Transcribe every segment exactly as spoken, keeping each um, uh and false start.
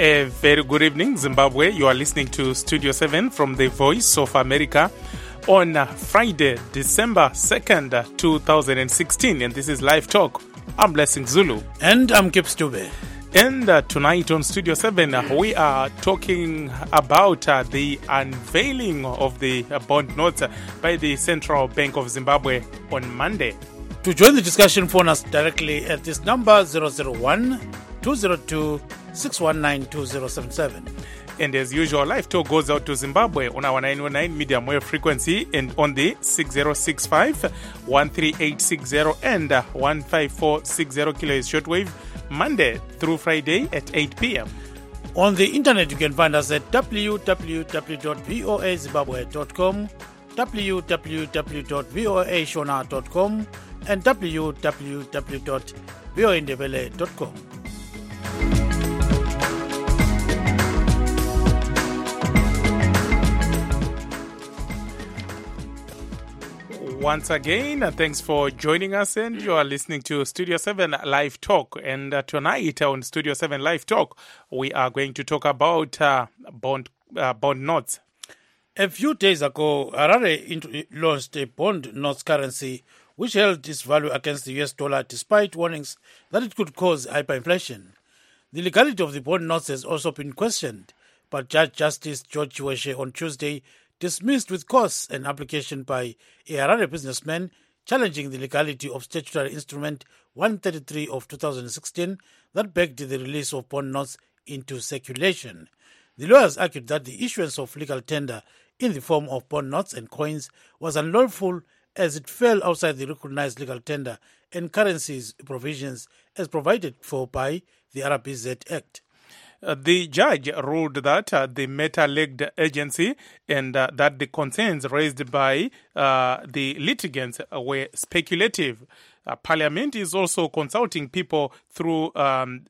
A very good evening, Zimbabwe. You are listening to Studio seven from the Voice of America on Friday, December second, twenty sixteen. And this is Live Talk. I'm Blessing Zulu. And I'm Kip Stube. And uh, tonight on Studio seven, uh, we are talking about uh, the unveiling of the uh, bond notes uh, by the Central Bank of Zimbabwe on Monday. To join the discussion, phone us directly at this number zero zero one, two zero two, six one nine, two zero seven seven. And as usual, Live Talk goes out to Zimbabwe on our nine one nine medium wave frequency and on the six zero six five, one three eight six zero and uh, one five four six zero kilohertz shortwave, Monday through Friday at eight p.m. On the internet, you can find us at w w w dot voa zimbabwe dot com, w w w dot voa shona dot com, and w w w dot voa ndebele dot com. Once again, uh, thanks for joining us, and you are listening to Studio seven Live Talk. And uh, tonight on Studio seven Live Talk, we are going to talk about uh, bond uh, bond notes. A few days ago, Harare launched a bond notes currency which held its value against the U S dollar despite warnings that it could cause hyperinflation. The legality of the bond notes has also been questioned, but Judge Justice George Chiweshe on Tuesday dismissed with course an application by a Harare businessman challenging the legality of statutory instrument one thirty-three of two thousand sixteen that begged the release of bond notes into circulation. The lawyers argued that the issuance of legal tender in the form of bond notes and coins was unlawful as it fell outside the recognized legal tender and currencies provisions as provided for by the R B Z Act. Uh, the judge ruled that uh, the matter-legged agency and uh, that the concerns raised by uh, the litigants were speculative. Uh, Parliament is also consulting people through, um,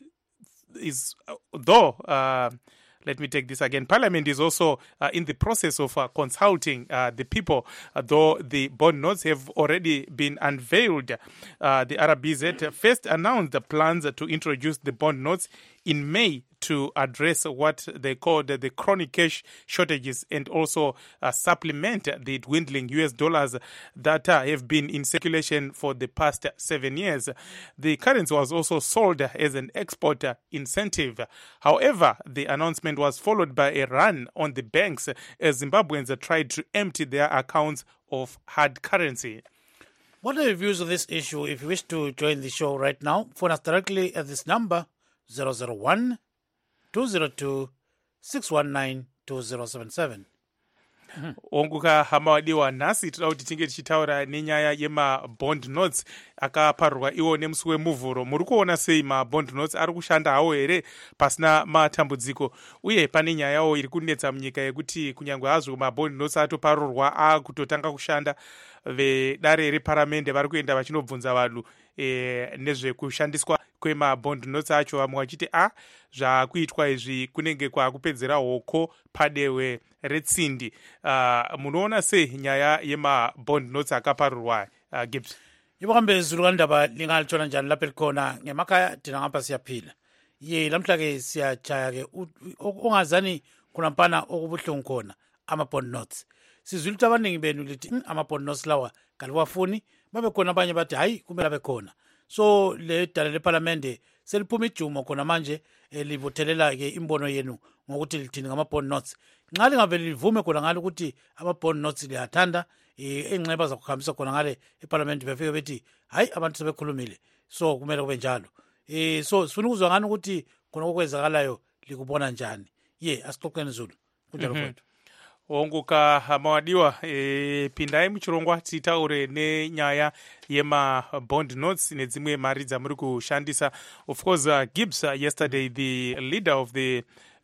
is though, uh, let me take this again. Parliament is also uh, in the process of uh, consulting uh, the people, uh, though the bond notes have already been unveiled. Uh, the R B Z first announced the plans to introduce the bond notes in May to address what they called the chronic cash shortages and also uh, supplement the dwindling U S dollars that uh, have been in circulation for the past seven years. The currency was also sold as an export incentive. However, the announcement was followed by a run on the banks as Zimbabweans tried to empty their accounts of hard currency. What are your views on this issue? If you wish to join the show right now, phone us directly at this number zero zero one, two zero two, six one nine, two zero seven seven. Onguka hama wadiwa nasi tuda kuti tinge tichitaura nenyaya yema bond notes akaparurwa iwo nemusi wemuvhuro. Muri kuona sei ma bond notes ari kushanda hawo here pasina matambudziko, uye pane nyaya yawo iri kunetsa munyika yekuti kunyangwe hazvo ma bond notes atoparurwa akutotanga kushanda, vedare reparamende vari kuenda vachinobvunza vanhu e, nezvekushandiswa kwema bond notes acho. Vamwe vachiti a zvakuitwa izvi kunenge kwakupedzera hoko padewe retsindi. Uh, munoona sei nyaya yema bond notes akaparurwa uh, Gibbs? Ibambe Zulu ndaba lingalithona njani lapha likhona ngemakhaya thina ngapha siyaphila. Ye lamhla ke siyachaya ke ongazani kunampana okubuhlungu khona ama bond notes. Sizwile ukuthi abaningi benu lithi ama bond notes lawa kaliwafuni, babe khona abanye bathi hayi kumele abe khona. So le dala leparlamente seliphuma ijumo khona manje elivothelela ke imbono yenu ngokuthi lithini ngama bond notes. Nxa lingavele livume khona ngalo ukuthi ama bond notes liyathanda enxeba zakuhambisa khona ngale eparlamente befike bethi hayi abantu sebekhulumile, so kumele kube njalo. Eh so sifuna ukuzwa ngani ukuthi khona okwenzakalayo likubona njani. Ye asixoxeni Zulu kunjalo mfowethu. Mm-hmm. Onguka hamawadiwa e, pindai muchirongwa titaure nenyaya yema bond notes nedzimwe mari dzamuri kushandisa. Of course, uh, Gibbs uh, yesterday the leader of the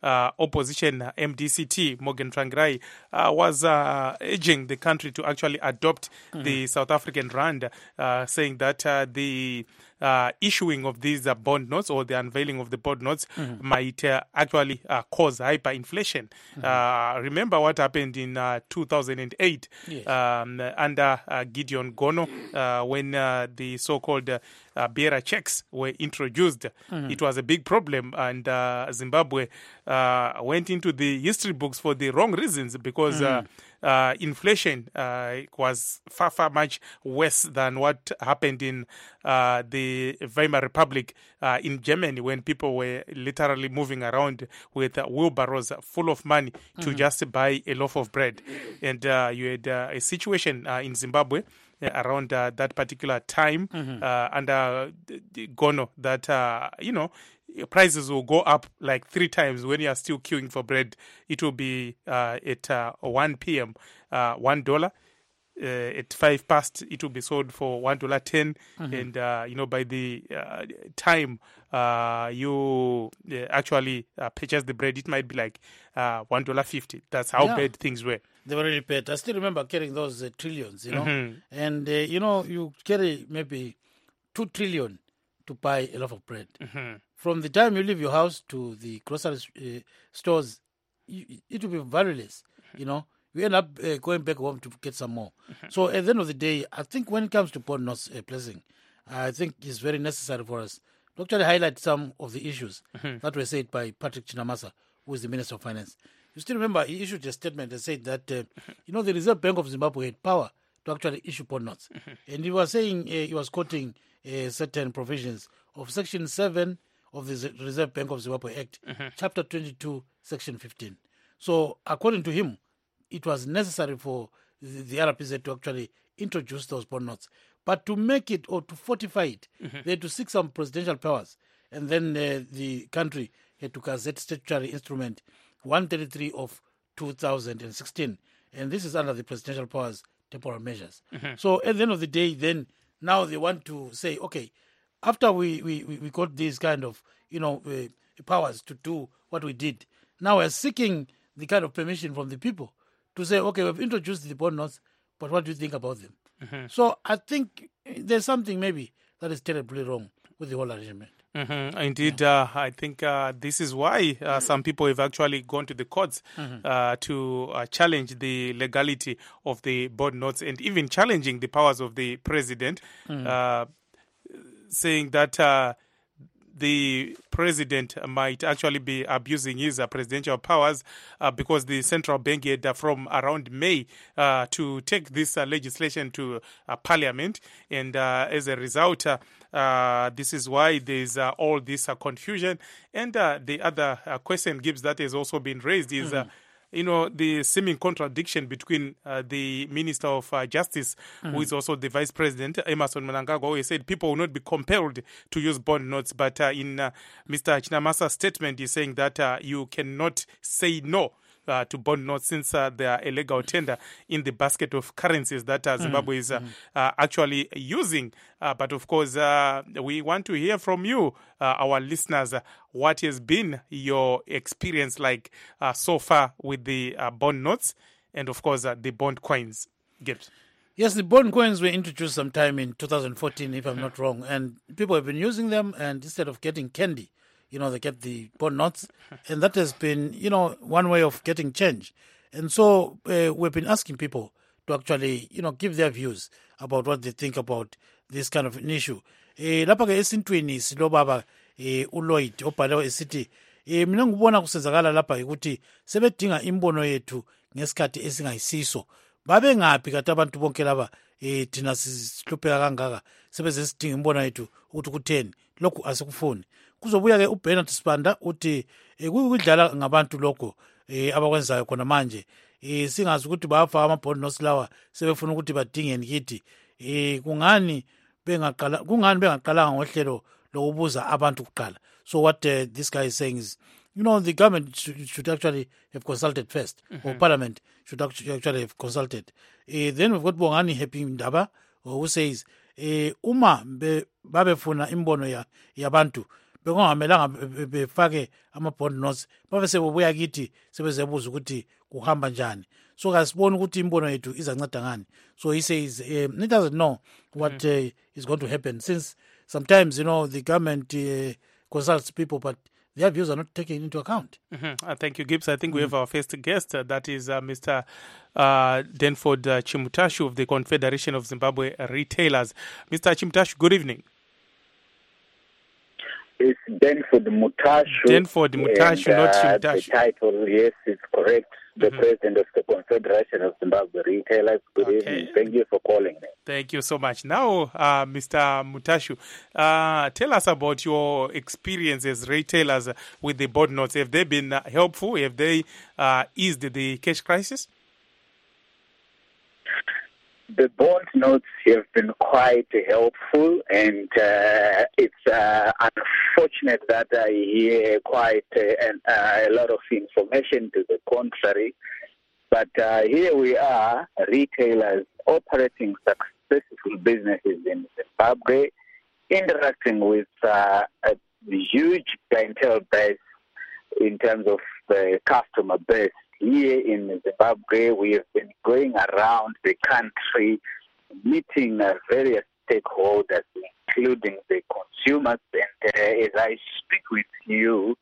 uh, opposition uh, M D C T, Morgan Tsvangirai, uh, was uh, urging the country to actually adopt mm-hmm. the South African rand, uh, saying that uh, the uh, issuing of these uh, bond notes or the unveiling of the bond notes mm-hmm. might uh, actually uh, cause hyperinflation. Mm-hmm. Uh, remember what happened in uh, two thousand eight yes. um, under uh, Gideon Gono uh, when uh, the so-called uh, uh, Bearer checks were introduced. Mm-hmm. It was a big problem, and uh, Zimbabwe uh, went into the history books for the wrong reasons because mm-hmm. uh, Uh, inflation uh, was far, far much worse than what happened in uh, the Weimar Republic uh, in Germany, when people were literally moving around with uh, wheelbarrows full of money mm-hmm. to just buy a loaf of bread. And uh, you had uh, a situation uh, in Zimbabwe uh, around uh, that particular time mm-hmm. uh, under Gono that, uh, you know, prices will go up like three times when you are still queuing for bread. It will be uh, at uh, one p.m. Uh, one dollar. Uh, at five past, it will be sold for one dollar ten, mm-hmm. and uh, you know by the uh, time uh, you uh, actually uh, purchase the bread, it might be like uh, one dollar fifty. That's how yeah. bad things were. They were really bad. I still remember carrying those uh, trillions, you know, mm-hmm. and uh, you know you carry maybe two trillion to buy a loaf of bread. Mm-hmm. From the time you leave your house to the grocery uh, stores, you, it will be valueless, you know. You end up uh, going back home to get some more. Mm-hmm. So at the end of the day, I think when it comes to bond notes uh, placing, I think it's very necessary for us to actually highlight some of the issues mm-hmm. that were said by Patrick Chinamasa, who is the Minister of Finance. You still remember he issued a statement and said that, uh, mm-hmm. you know, the Reserve Bank of Zimbabwe had power to actually issue bond notes. Mm-hmm. And he was saying, uh, he was quoting uh, certain provisions of Section seven of the Reserve Bank of Zimbabwe Act, mm-hmm. Chapter twenty-two, Section fifteen. So, according to him, it was necessary for the, the R P Z to actually introduce those bond notes. But to make it or to fortify it, mm-hmm. they had to seek some presidential powers. And then uh, the country had to gazette statutory instrument one thirty-three of two thousand sixteen. And this is under the presidential powers temporal measures. Mm-hmm. So, at the end of the day, then, now they want to say, okay, after we, we, we got these kind of, you know, uh, powers to do what we did, now we're seeking the kind of permission from the people to say, okay, we've introduced the bond notes, but what do you think about them? Mm-hmm. So I think there's something maybe that is terribly wrong with the whole arrangement. Mm-hmm. Indeed, yeah. uh, I think uh, this is why uh, some people have actually gone to the courts mm-hmm. uh, to uh, challenge the legality of the bond notes and even challenging the powers of the president. Mm-hmm. Uh, saying that uh, the president might actually be abusing his uh, presidential powers uh, because the central bank had uh, from around May uh, to take this uh, legislation to uh, parliament. And uh, as a result, uh, uh, this is why there's uh, all this uh, confusion. And uh, the other uh, question, Gibbs, that has also been raised is... Mm-hmm. Uh, you know, the seeming contradiction between uh, the Minister of uh, Justice, mm-hmm. who is also the Vice President, Emmerson Mnangagwa, who said people will not be compelled to use bond notes. But uh, in uh, Mister Chinamasa's statement, he's saying that uh, you cannot say no Uh, to bond notes since uh, they are a legal tender in the basket of currencies that uh, Zimbabwe is uh, mm-hmm. uh, actually using. Uh, but of course, uh, we want to hear from you, uh, our listeners, uh, what has been your experience like uh, so far with the uh, bond notes and, of course, uh, the bond coins. Gibbs. Yes, the bond coins were introduced sometime in two thousand fourteen, if I'm not wrong, and people have been using them, and instead of getting candy, you know, they get the bond notes, and that has been, you know, one way of getting change. And so uh, we've been asking people to actually, you know, give their views about what they think about this kind of an issue. Eh, lapha ke esintwini silobaba eh uLloyd obhalewe esithi eh mina ngibona kusenzakala lapha ukuthi sebedinga imbono yethu ngesikhathi esingayisiso. Babe ngaphi kade abantu bonke laba eh thina sihlupheka kangaka sebeze sidinga imbono yethu ukuthi kutheni lokhu asikufuni. Kuzobuya ke uBernard Sibanda uthi kuyidlala ngabantu lokho eh abakwenzayo khona manje eh singazi ukuthi bafa amabond notes lawa sebefuna ukuthi badingeni kithi eh kungani bengaqala kungani bengaqalanga ngohlelo lokubuza abantu kuqala. So what uh, this guy is saying is, you know, the government should, should actually have consulted first, mm-hmm. or parliament should actually have consulted. Uh, then we've got Bongani Happy Ndaba, who says, uh, uma babefuna imbono ya yabantu bekungamelanga befake ama-bond notes babe sebebuya kithi sebezebuza ukuthi kuhamba njani. So kasiboni ukuthi imbono yethu izanceda ngani. So he says um, he doesn't know what mm-hmm. uh, is going to happen, since sometimes, you know, the government uh, consults people, but their views are not taken into account. Mm-hmm. Uh, thank you, Gibbs. I think mm-hmm. we have our first guest. Uh, that is uh, Mister Uh, Denford uh, Chimutashu of the Confederation of Zimbabwe Retailers. Mister Chimutashu, good evening. It's Denford Mutashu. Denford Mutashu, and, uh, not Chimutashu. The title, yes, is correct. The mm-hmm. president of the Confederation of Zimbabwe Retailers. Good okay. evening. Thank you for calling me. Thank you so much. Now, uh, Mister Mutashu, uh, tell us about your experience as retailers with the bond notes. Have they been uh, helpful? Have they uh, eased the cash crisis? The bond notes have been quite helpful, and uh, it's uh, unfortunate that I hear quite uh, an, uh, a lot of information to the contrary. But uh, here we are, retailers operating successful businesses in Zimbabwe, interacting with uh, a huge clientele base in terms of the customer base. Here in Zimbabwe, we have been going around the country, meeting uh, various stakeholders, including the consumers. And uh, as I speak with you,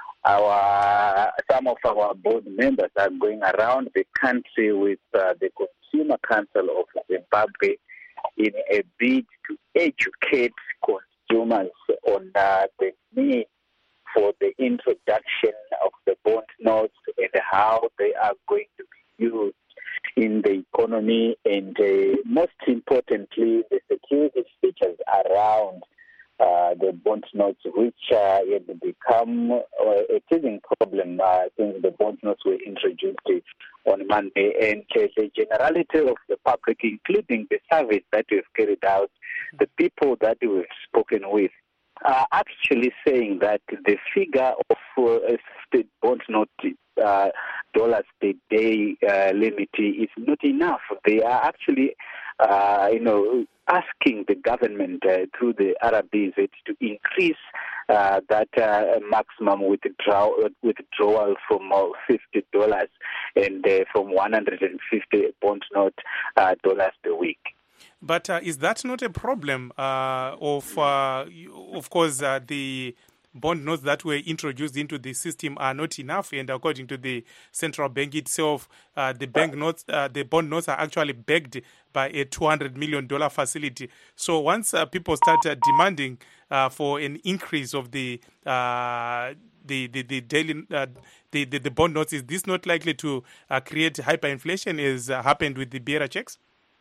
our some of our board members are going around the country with uh, the Consumer Council of Zimbabwe in a bid to educate consumers on uh, the need for the introduction of the bond notes and how they are going to be used in the economy, and uh, most importantly, the security features around uh, the bond notes, which uh, had become uh, a teething problem uh, since the bond notes were introduced on Monday. And uh, the generality of the public, including the surveys that we've carried out, the people that we've spoken with, are actually saying that the figure of uh, state bond note uh, dollars per day uh, limit is not enough. They are actually, uh, you know, asking the government uh, through the R B Z to increase uh, that uh, maximum withdrawal, withdrawal from uh, fifty dollars and uh, from one hundred fifty bond note uh, dollars per week. But uh, is that not a problem uh, of, uh, of course, uh, the bond notes that were introduced into the system are not enough, and according to the central bank itself, uh, the bank notes, uh, the bond notes are actually backed by a two hundred million dollars facility. So once uh, people start uh, demanding uh, for an increase of the uh, the the the daily uh, the, the the bond notes, is this not likely to uh, create hyperinflation as uh, happened with the bearer checks?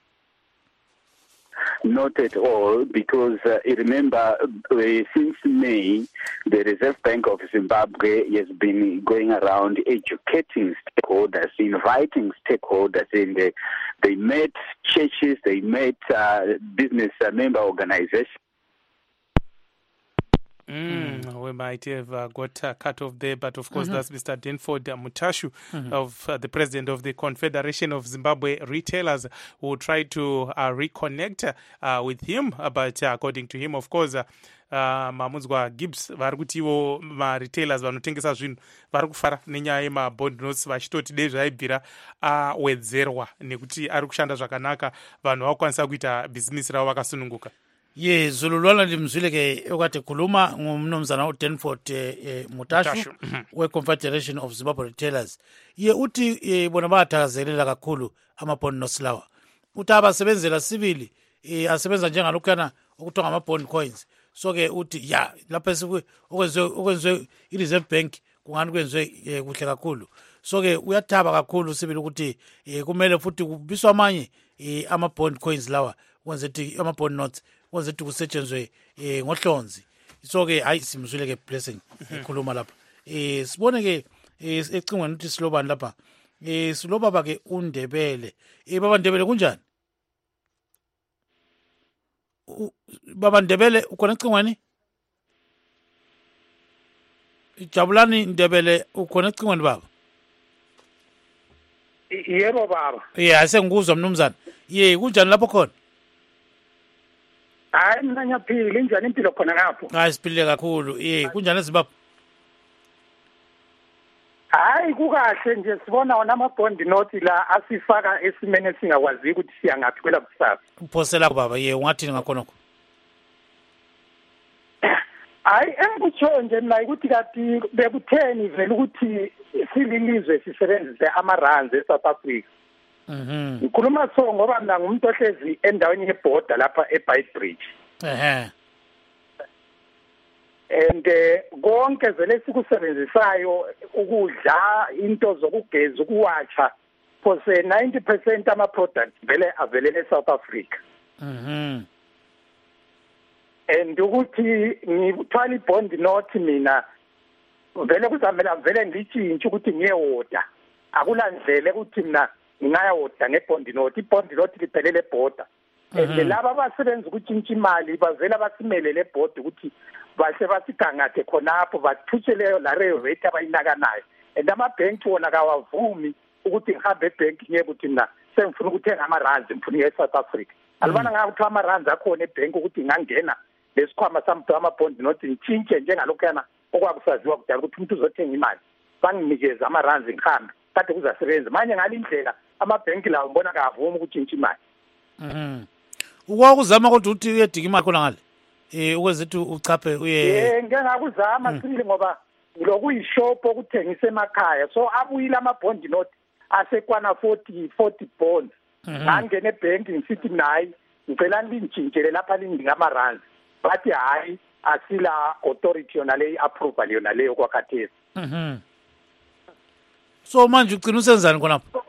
Not at all, because uh, remember, uh, since May, the Reserve Bank of Zimbabwe has been going around educating stakeholders, inviting stakeholders, and uh, they met churches, they met uh, business uh, member organizations. Mm, we might have uh, got uh, cut off there, but of course mm-hmm. that's Mister Denford Mutashu, mm-hmm. of uh, the president of the Confederation of Zimbabwe Retailers, who will try to uh, reconnect uh, with him. Uh, but uh, according to him, of course, uh, uh, mamunzwa Gibbs vari kuti ivo maretailers vanotengesa zvinhu vari kufara nenyaya yemabond notes, vachitoti dei zvaibvira awedzerwa nekuti ari kushanda zvakanaka, vanhu vakukwanisa kuita bhizinisi ravo vakasununguka. Ye Zulu lwana ndimzwile ke okade khuluma ngumnumzana uDenford eh, Mutashu we-Confederation of Zimbabwe Retailers. Ye uthi eh, bona bathakazelela kakhulu ama-bond notes lawa. Uthi abasebenzela sibili eh, asebenza njengalokhana okuthiwa ngama-bond coins. So ke uthi ya lapha okwenziwe okwenziwe i-Reserve Bank kungani kwenziwe eh, kuhle kakhulu. So ke uyathaba kakhulu sibili ukuthi eh, kumele futhi kubiswa amanye eh, ama-bond coins lawa kwenze ukuthi ama-bond notes kwenze ukuthi kusetshenzwe eh, ngohlonzi. So ke hayi simzwile ke blessing ekhuluma lapha. Eh sibone ke ecingweni ukuthi silobani lapha. Eh siloba ba ke uNdebele. Eh baba Ndebele kunjani? Baba Ndebele ukhona ecingweni? Ijabulani Ndebele ukhona ecingweni baba? Yebo baba. Eh asengikuzwa mnumzana. Ye kunjani lapho khona? Hayi mina ngiyaphila injani impilo khona ngapho? Hayi siphile kakhulu. Eh kunjani eZimbabwe? Hayi kukahle nje sibona wona ama-bond note la asifaka esimene singakwazi ukuthi siyangaphi kwela kusasa. Uphosela baba ye ungathini ngakhona? Hayi engikutsho nje mina ukuthi kanti bekutheni vele ukuthi sililizwe sisebenzise ama-rands eSouth Africa. Mhm. Ngikhuluma so ngoba mina ngumuntu ohlezi endaweni yeborder lapha eBeitbridge. Ehhe. And konke vele sikusebenzisayo ukudla into zokugeza ukuwatsha for say ninety percent ama products vele avelele eSouth Africa. Mhm. And ukuthi ngithwala ibond note mina vele kuzamela vele ngichintshe ukuthi ngiyewoda akulandlele ukuthi mina ngingayoda ngebond note ibond note liphelele border. And laba abasebenza ukutshintsha imali bavela basimelele border ukuthi base basigangathe khonapho bathutheleyo la rail rate abayinakanayo and amabhenki wona kawavumi ukuthi ngihambe ebhenki ngiye ukuthi mina sengifuna ukuthenga ama-rands ngifuna eSouth Africa alibana ngakuthiwa ama-rands akhona ebhenki ukuthi ngingangena lesikhwama sami ama-bond note ngitshintshe njengalokhuyana okwakusaziwa kudala ukuthi umuntu uzothenga imali banginikeze ama-rands ngihambe kade kuzasebenza manje ngale indlela amabhenki lawo ngibona kavumi ukutshintsha imali. Mhm. Ukwakuzama kodwa ukuthi uyedinga imali khona ngale eh ukwezithi uchaphe uye eh ngeke ngakuzama sibili ngoba ngilokuyishop okuthengisa emakhaya so abuyile ama-bond note asekwana forty forty bonds ngangena ebhenki ngisithi nayi ngicela lingitshintshele lapha lindinga ama-rands bathi hayi asila authority yona leyo approval yona leyo kwakhathesi. Mhm. So manje ugcina usenzani khonapho?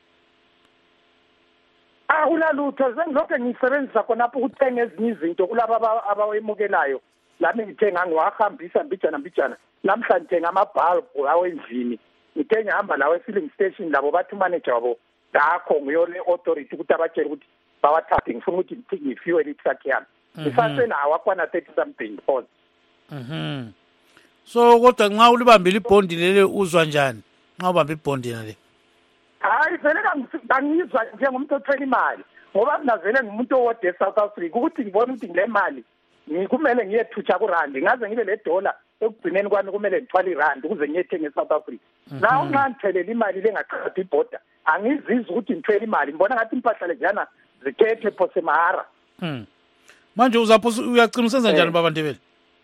Akulalutho sengilokho ngisebenzisa khonapho ukuthenga ezinye izinto kulabo abawemukelayo lami ngithenga ngiwahambisa mbijana mbijana namhlanje ngithenga amabhalbu awendlini ngithe ngihamba lawo e-filling station labo bathi manager wabo ngakho ngiyole authority ukuthi abatshele ukuthi bawathathe ngifuna ukuthi ngifuel itruck yami ngisaselawo akwana thirty something pounds. Mhm. So kodwa nxa ulibambile ibhondi lele uzwa njani nxa ubamba ibhondi nale? Hayi vele kangizwa njengomuntu othwele imali ngoba mina vele ngumuntu owode eSouth Africa ukuthi ngibone ukuthi ngile mali ngikumele ngiyethutsha kurandi ngaze ngibe le dollar ekugcineni kwami kumele ngithwale irandi ukuze ngiyethenga eSouth Africa. Nawo nxa ngithelele imali lengaqhathi iborder angizizwa ukuthi ngithwele imali ngibona ngathi impahla leziyana zithethwe phose mahara. Mhm. Manje uzapho uyagcina usenza njani baba Ndebele?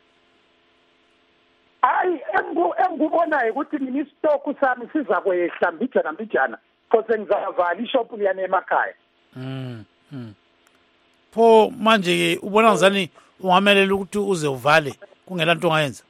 Hayi engikubonayo ukuthi mina istock sami siza kwehla mbijana mbijana phose ngizavala ishop liyana emakhaya. Mhm. Mhm. Pho manje ke ubona ngizani ungamelela ukuthi uze uvale kungela nto ongayenza?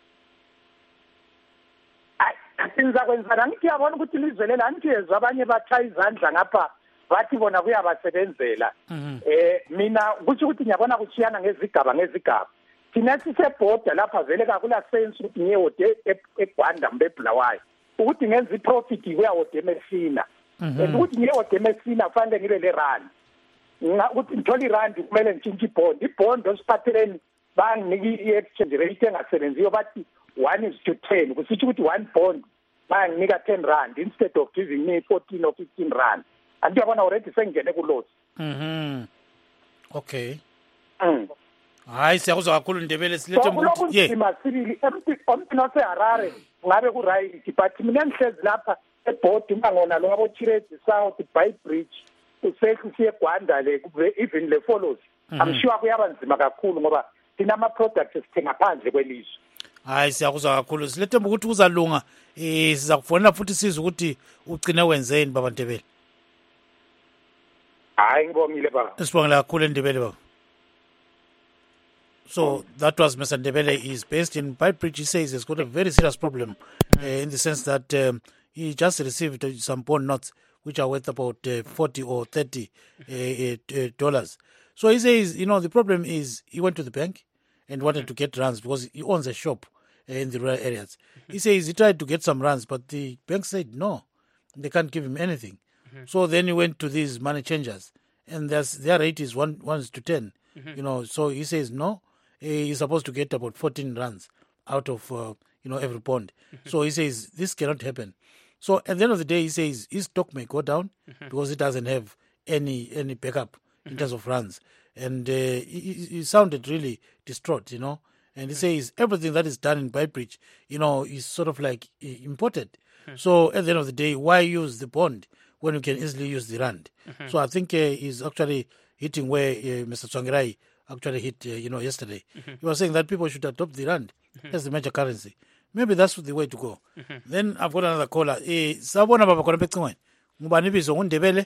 Sinza kwenzana ngithi yabona ukuthi ilizwe lela ngiyezwa abanye batha izandla ngapha bathi bona kuyabasebenzela. Eh mina kuthi ukuthi ngiyabona kuchiyana ngezigaba ngezigaba. Thina sisebhoda lapha vele kakula sense ukuthi ngiyewode eGwanda mbe eBulawayo ukuthi ngenza iprofit kuyawode eMessina and ukuthi ngiyewode eMessina fanele ngibe le rand ukuthi ngithola irandi kumele ngitshintshe ibond ibond osiphatheleni banginiki i-exchange rate engasebenziyo bathi one is to ten kusitsho ukuthi one bond banginika ten rand instead of giving me fourteen or fifteen rand anti yabona already sengene kulosi. Mhm. Okay. Mm. Hayi siyakuzwa kakhulu Ndebele silethe ukuthi ye masibili emntwini waseHarare ngabe ku right but mina ngihlezi lapha ebhodi ngangona lo abo Chirezi South Beitbridge usethi siye Gwanda le even le follows I'm sure kuyaba nzima kakhulu ngoba thina ama products sithenga phandle kwelizwe. Hayi siyakuzwa kakhulu silethe ukuthi kuzalunga eh siza kufonela futhi sizwe ukuthi ugcine wenzeni baba Ndebele. Hayi ngibongile baba. Sibongela kakhulu Ndebele baba. So that was Mister Ndebele. He's based in Beitbridge. He says he's got a very serious problem uh, in the sense that um, he just received uh, some bond notes which are worth about uh, forty or thirty uh, uh, dollars. So he says, you know, the problem is he went to the bank and wanted to get runs because he owns a shop uh, in the rural areas. He says he tried to get some runs, but the bank said no, they can't give him anything. So then he went to these money changers and their rate is one, one to ten. You know, so he says no. He's supposed to get about fourteen runs out of, uh, you know, every bond. Mm-hmm. So he says, this cannot happen. So at the end of the day, he says his stock may go down mm-hmm. because it doesn't have any any backup mm-hmm. in terms of runs. and uh, he, he sounded really distraught, you know. And he says everything that is done in Beitbridge, you know, is sort of like imported. Mm-hmm. So at the end of the day, why use the bond when you can easily use the rand? Mm-hmm. So I think uh, he's actually hitting where uh, Mister Tsvangirai actually hit, uh, you know, yesterday. Mm-hmm. He was saying that people should adopt the rand mm-hmm. as the major currency. Maybe that's the way to go. Mm-hmm. Then I've got another caller. Eh, sabona baba khona becingweni. Ngubani ibizo ngundebele?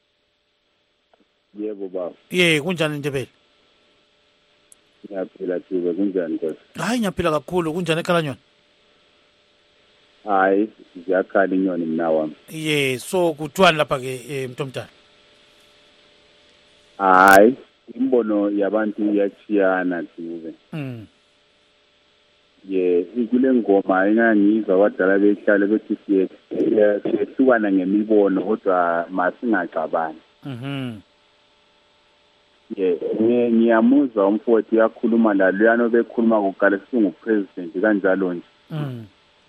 Yebo baba. Yeah, kunjani Ndebele? Ngiyaphila Dube, kunjani Nkosi? Hayi ngiyaphila kakhulu, kunjani ekhaya nyoni? Hayi, ngiyakhala inyoni mina wami. Yeah, so kuthiwani lapha ke eh, Mntomdala? Hayi, imbono yabantu iyachiyana Dube. Mm. Ye, kule ngoma engangizwa abadala behlale bethi siye siyehlukana ngemibono kodwa masingacabani. Mhm. Ye, ngiyamuzwa umfowethu uyakhuluma la luyano bekhuluma kuqala singu president kanjalo nje. Mhm.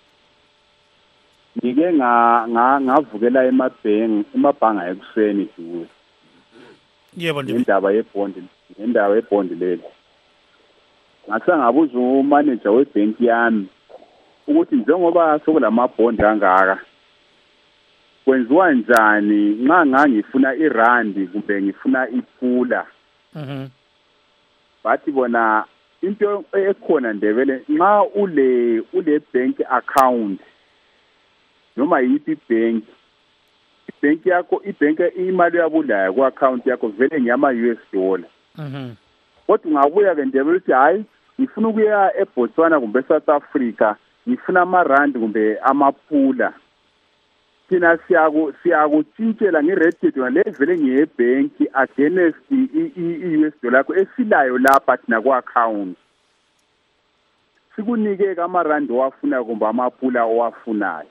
Ngike nga ngavukela emabhengi emabhanga ekuseni Dube. Yebo Ndebele. Indaba yebond, indaba yebond leli. Ngase ngabuza umanager webhenki yami ukuthi njengoba sokulamabhondi kangaka kwenziwa njani nxa ngangifuna irandi kumbe ngifuna ipula. Mhm. Bathi bona into ekhona Ndebele nxa ule ule bank account noma yipi bank ibank yakho ibank imali yabulayo ku account yakho vele ngiyama U S dollar. Mhm. Kodwa ungabuya ke Ndebele uthi hayi ngifuna ukuya eBotswana kumbe eSouth Africa ngifuna amarandi kumbe amapula. Thina siyaku siyakutshintshela ngerate yona le vele ngebank against i-U S dollar yakho esilayo lapha thina ku account. Sikunike amarandi owafuna kumbe amapula owafunayo.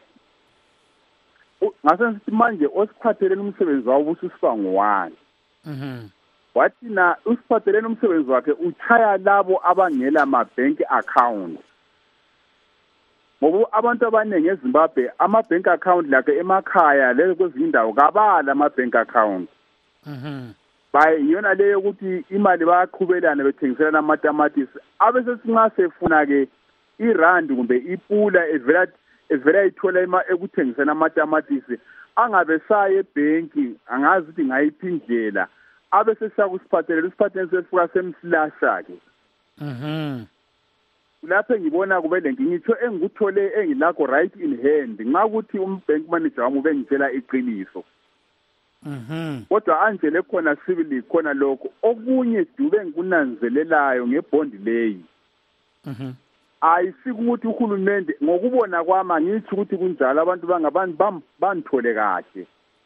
Ngase sithi manje osiphatheleni umsebenzi wawo ususiba ngowani. Mhm. Wathi na usiphatheleni umsebenzi wakhe uchaya labo abangela ma-bank account. Ngoba abantu abaningi eZimbabwe ama-bank account lakhe emakhaya lezo kwezinye indawo kabala ama-bank account. Mhm. Bayi yona leyo ukuthi imali bayaqhubelana bethengiselana amatamatisi abese sinxa sefuna ke irandi kumbe ipula evela evela ithola ima ekuthengisana amatamatisi angabe saye ebhenki angazi ukuthi ngayiphi indlela abese siyakusiphathelela usiphathele sesifuka semsilasha ke. Mhm. Lapho ngibona kube lenkinga ngitho engikuthole engilakho right in hand nxa ukuthi umbank manager wami ubengitshela iqiniso. Mhm. Kodwa anjele khona civil khona lokho okunye Dube ngikunanzelelayo ngebond leyi. Mhm. Ayisikuthi uhulumende ngokubona kwami angithi ukuthi kunjalo abantu bangabantu banithole kahle.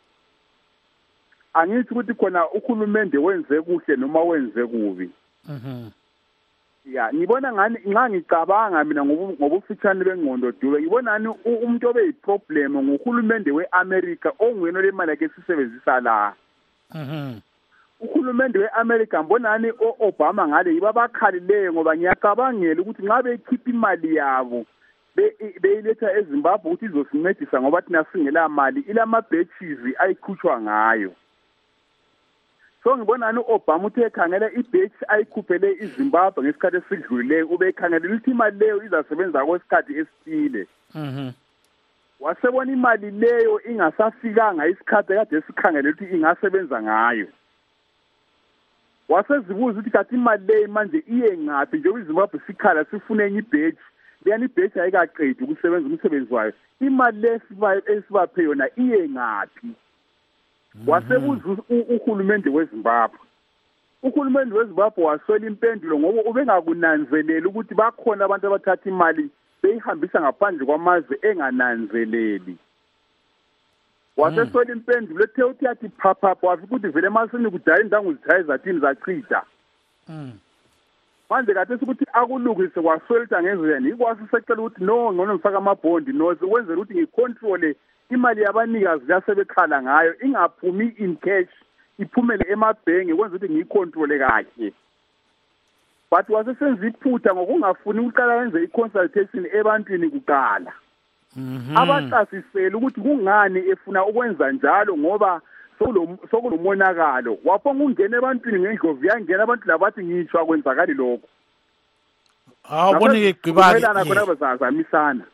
Angithi ukuthi khona uhulumende wenze kuhle noma wenze kubi. Mhm. Ya ngibona ngani nxa ngicabanga mina ngobufitshane bengqondo Dube ngibona ngani umuntu obe yiproblem ngohulumende weAmerica ongwena le mali yakhe sisebenzisa la. Mhm. Uhulumende weAmerica mbona ngani oObama ngale yiba bakhalileyo ngoba ngiyacabangela ukuthi nxa bekhipha imali yabo beyiletha eZimbabwe ukuthi izosincedisa ngoba thina singela mali ilama batches ayikhutshwa ngayo. So ngibona ngani uObama uthe ekhangela ibatch ayikhuphele iZimbabwe ngesikhathi esidlulileyo ube ekhangela ukuthi imali leyo izasebenza kwesikhathi esithile. Mhm. Wasebona imali leyo ingasafikanga isikhathi kade sikhangele ukuthi ingasebenza ngayo. Wasezibuza ukuthi kathi imali leyo manje iye ngaphi njengoba iZimbabwe sikhala sifune enye ibatch leyani ibatch ayikaqedi ukusebenza umsebenzi wayo imali lesiba esibaphe yona iye ngaphi. Wasebuza uhulumende weZimbabwe. Uhulumende weZimbabwe waswela impendulo ngoba ubengakunanzelela ukuthi bakhona abantu abathatha imali beyihambisa ngaphandle kwamazwe engananzeleli. Waseswela impendulo ethe uthi yathi phapha wafika ukuthi vele masini kudala indangu zithaye zathini zachitha. Mhm. Manje kade ukuthi akulungise kwaswelta ngezweni ikwasisecela ukuthi no ngcono ngifaka amabhondi no kwenzela ukuthi ngicontrol imali yabanikazi lasebekhala ngayo ingaphumi in cash iphumele emabhenki kwenza ukuthi ngiyicontrol kahle. But wasesenza iphutha ngokungafuni ukuqala yenze iconsultation ebantwini kuqala. Mhm. Abaqasisela ukuthi kungani efuna ukwenza njalo ngoba sokulomonakalo waphonga ungena ebantwini ngendlovu yangena abantu labathi ngitsho akwenzakali lokho awubonike Gqibani kumelana khona bazazamisana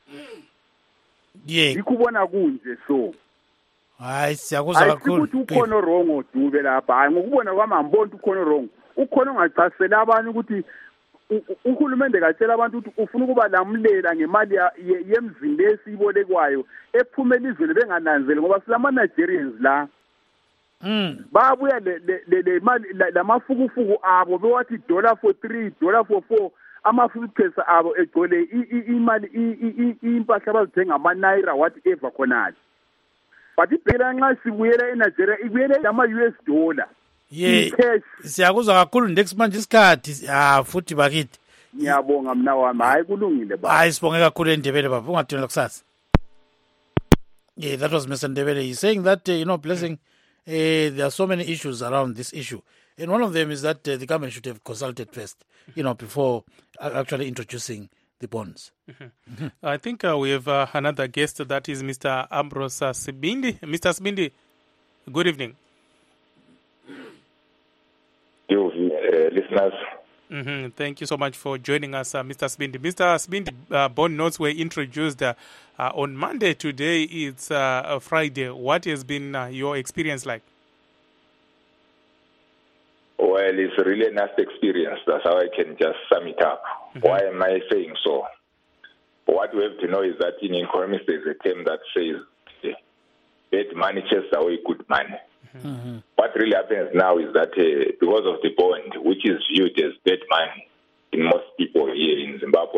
ye ikubona kunje so hayi siyakuzwa kakhulu ukuthi ukhona wrong Dube lapha hayi ngokubona kwami amboni ukhona wrong ukhona ongachasela abantu ukuthi uhulumende katshela abantu ukuthi ufuna ukuba lamlela ngemali yemzini lesibolekwayo ephuma elizweni bengananzeli ngoba silama Nigerians la mm babuya le le mali lamafukufuku abo bewathi dollar for three dollar for four ama-fruitcase abo egcole imali impahla abazithenga ama-naira whatever khonale but ibhekela nxa sibuyela eNigeria ibuyele ama-U S dollar ye siyakuzwa kakhulu next manje isikhathi ah futhi bakithi ngiyabonga mna wami hayi kulungile baba hayi sibonge kakhulu eNdebele baba ungadinela kusasa yeah that was Mister Ndebele. He's saying that uh, you know Blessing uh, there are so many issues around this issue and one of them is that uh, the government should have consulted first you know before actually introducing the bonds. Mm-hmm. Mm-hmm. I think uh, we have uh, another guest, that is Mister Ambrose uh, Sibindi. Mister Sibindi, good evening. You uh, listeners. Mm-hmm. Thank you so much for joining us, uh, Mister Sibindi. Mister Sibindi, uh, bond notes were introduced uh, uh, on Monday. Today it's uh, Friday. What has been uh, your experience like? Well, it's really a nasty experience. That's how I can just sum it up. Mm-hmm. Why am I saying so? What we have to know is that in economics there's a term that says bad money chases away good money. Mm-hmm. What really happens now is that uh, because of the bond, which is viewed as dead money in most people here in Zimbabwe,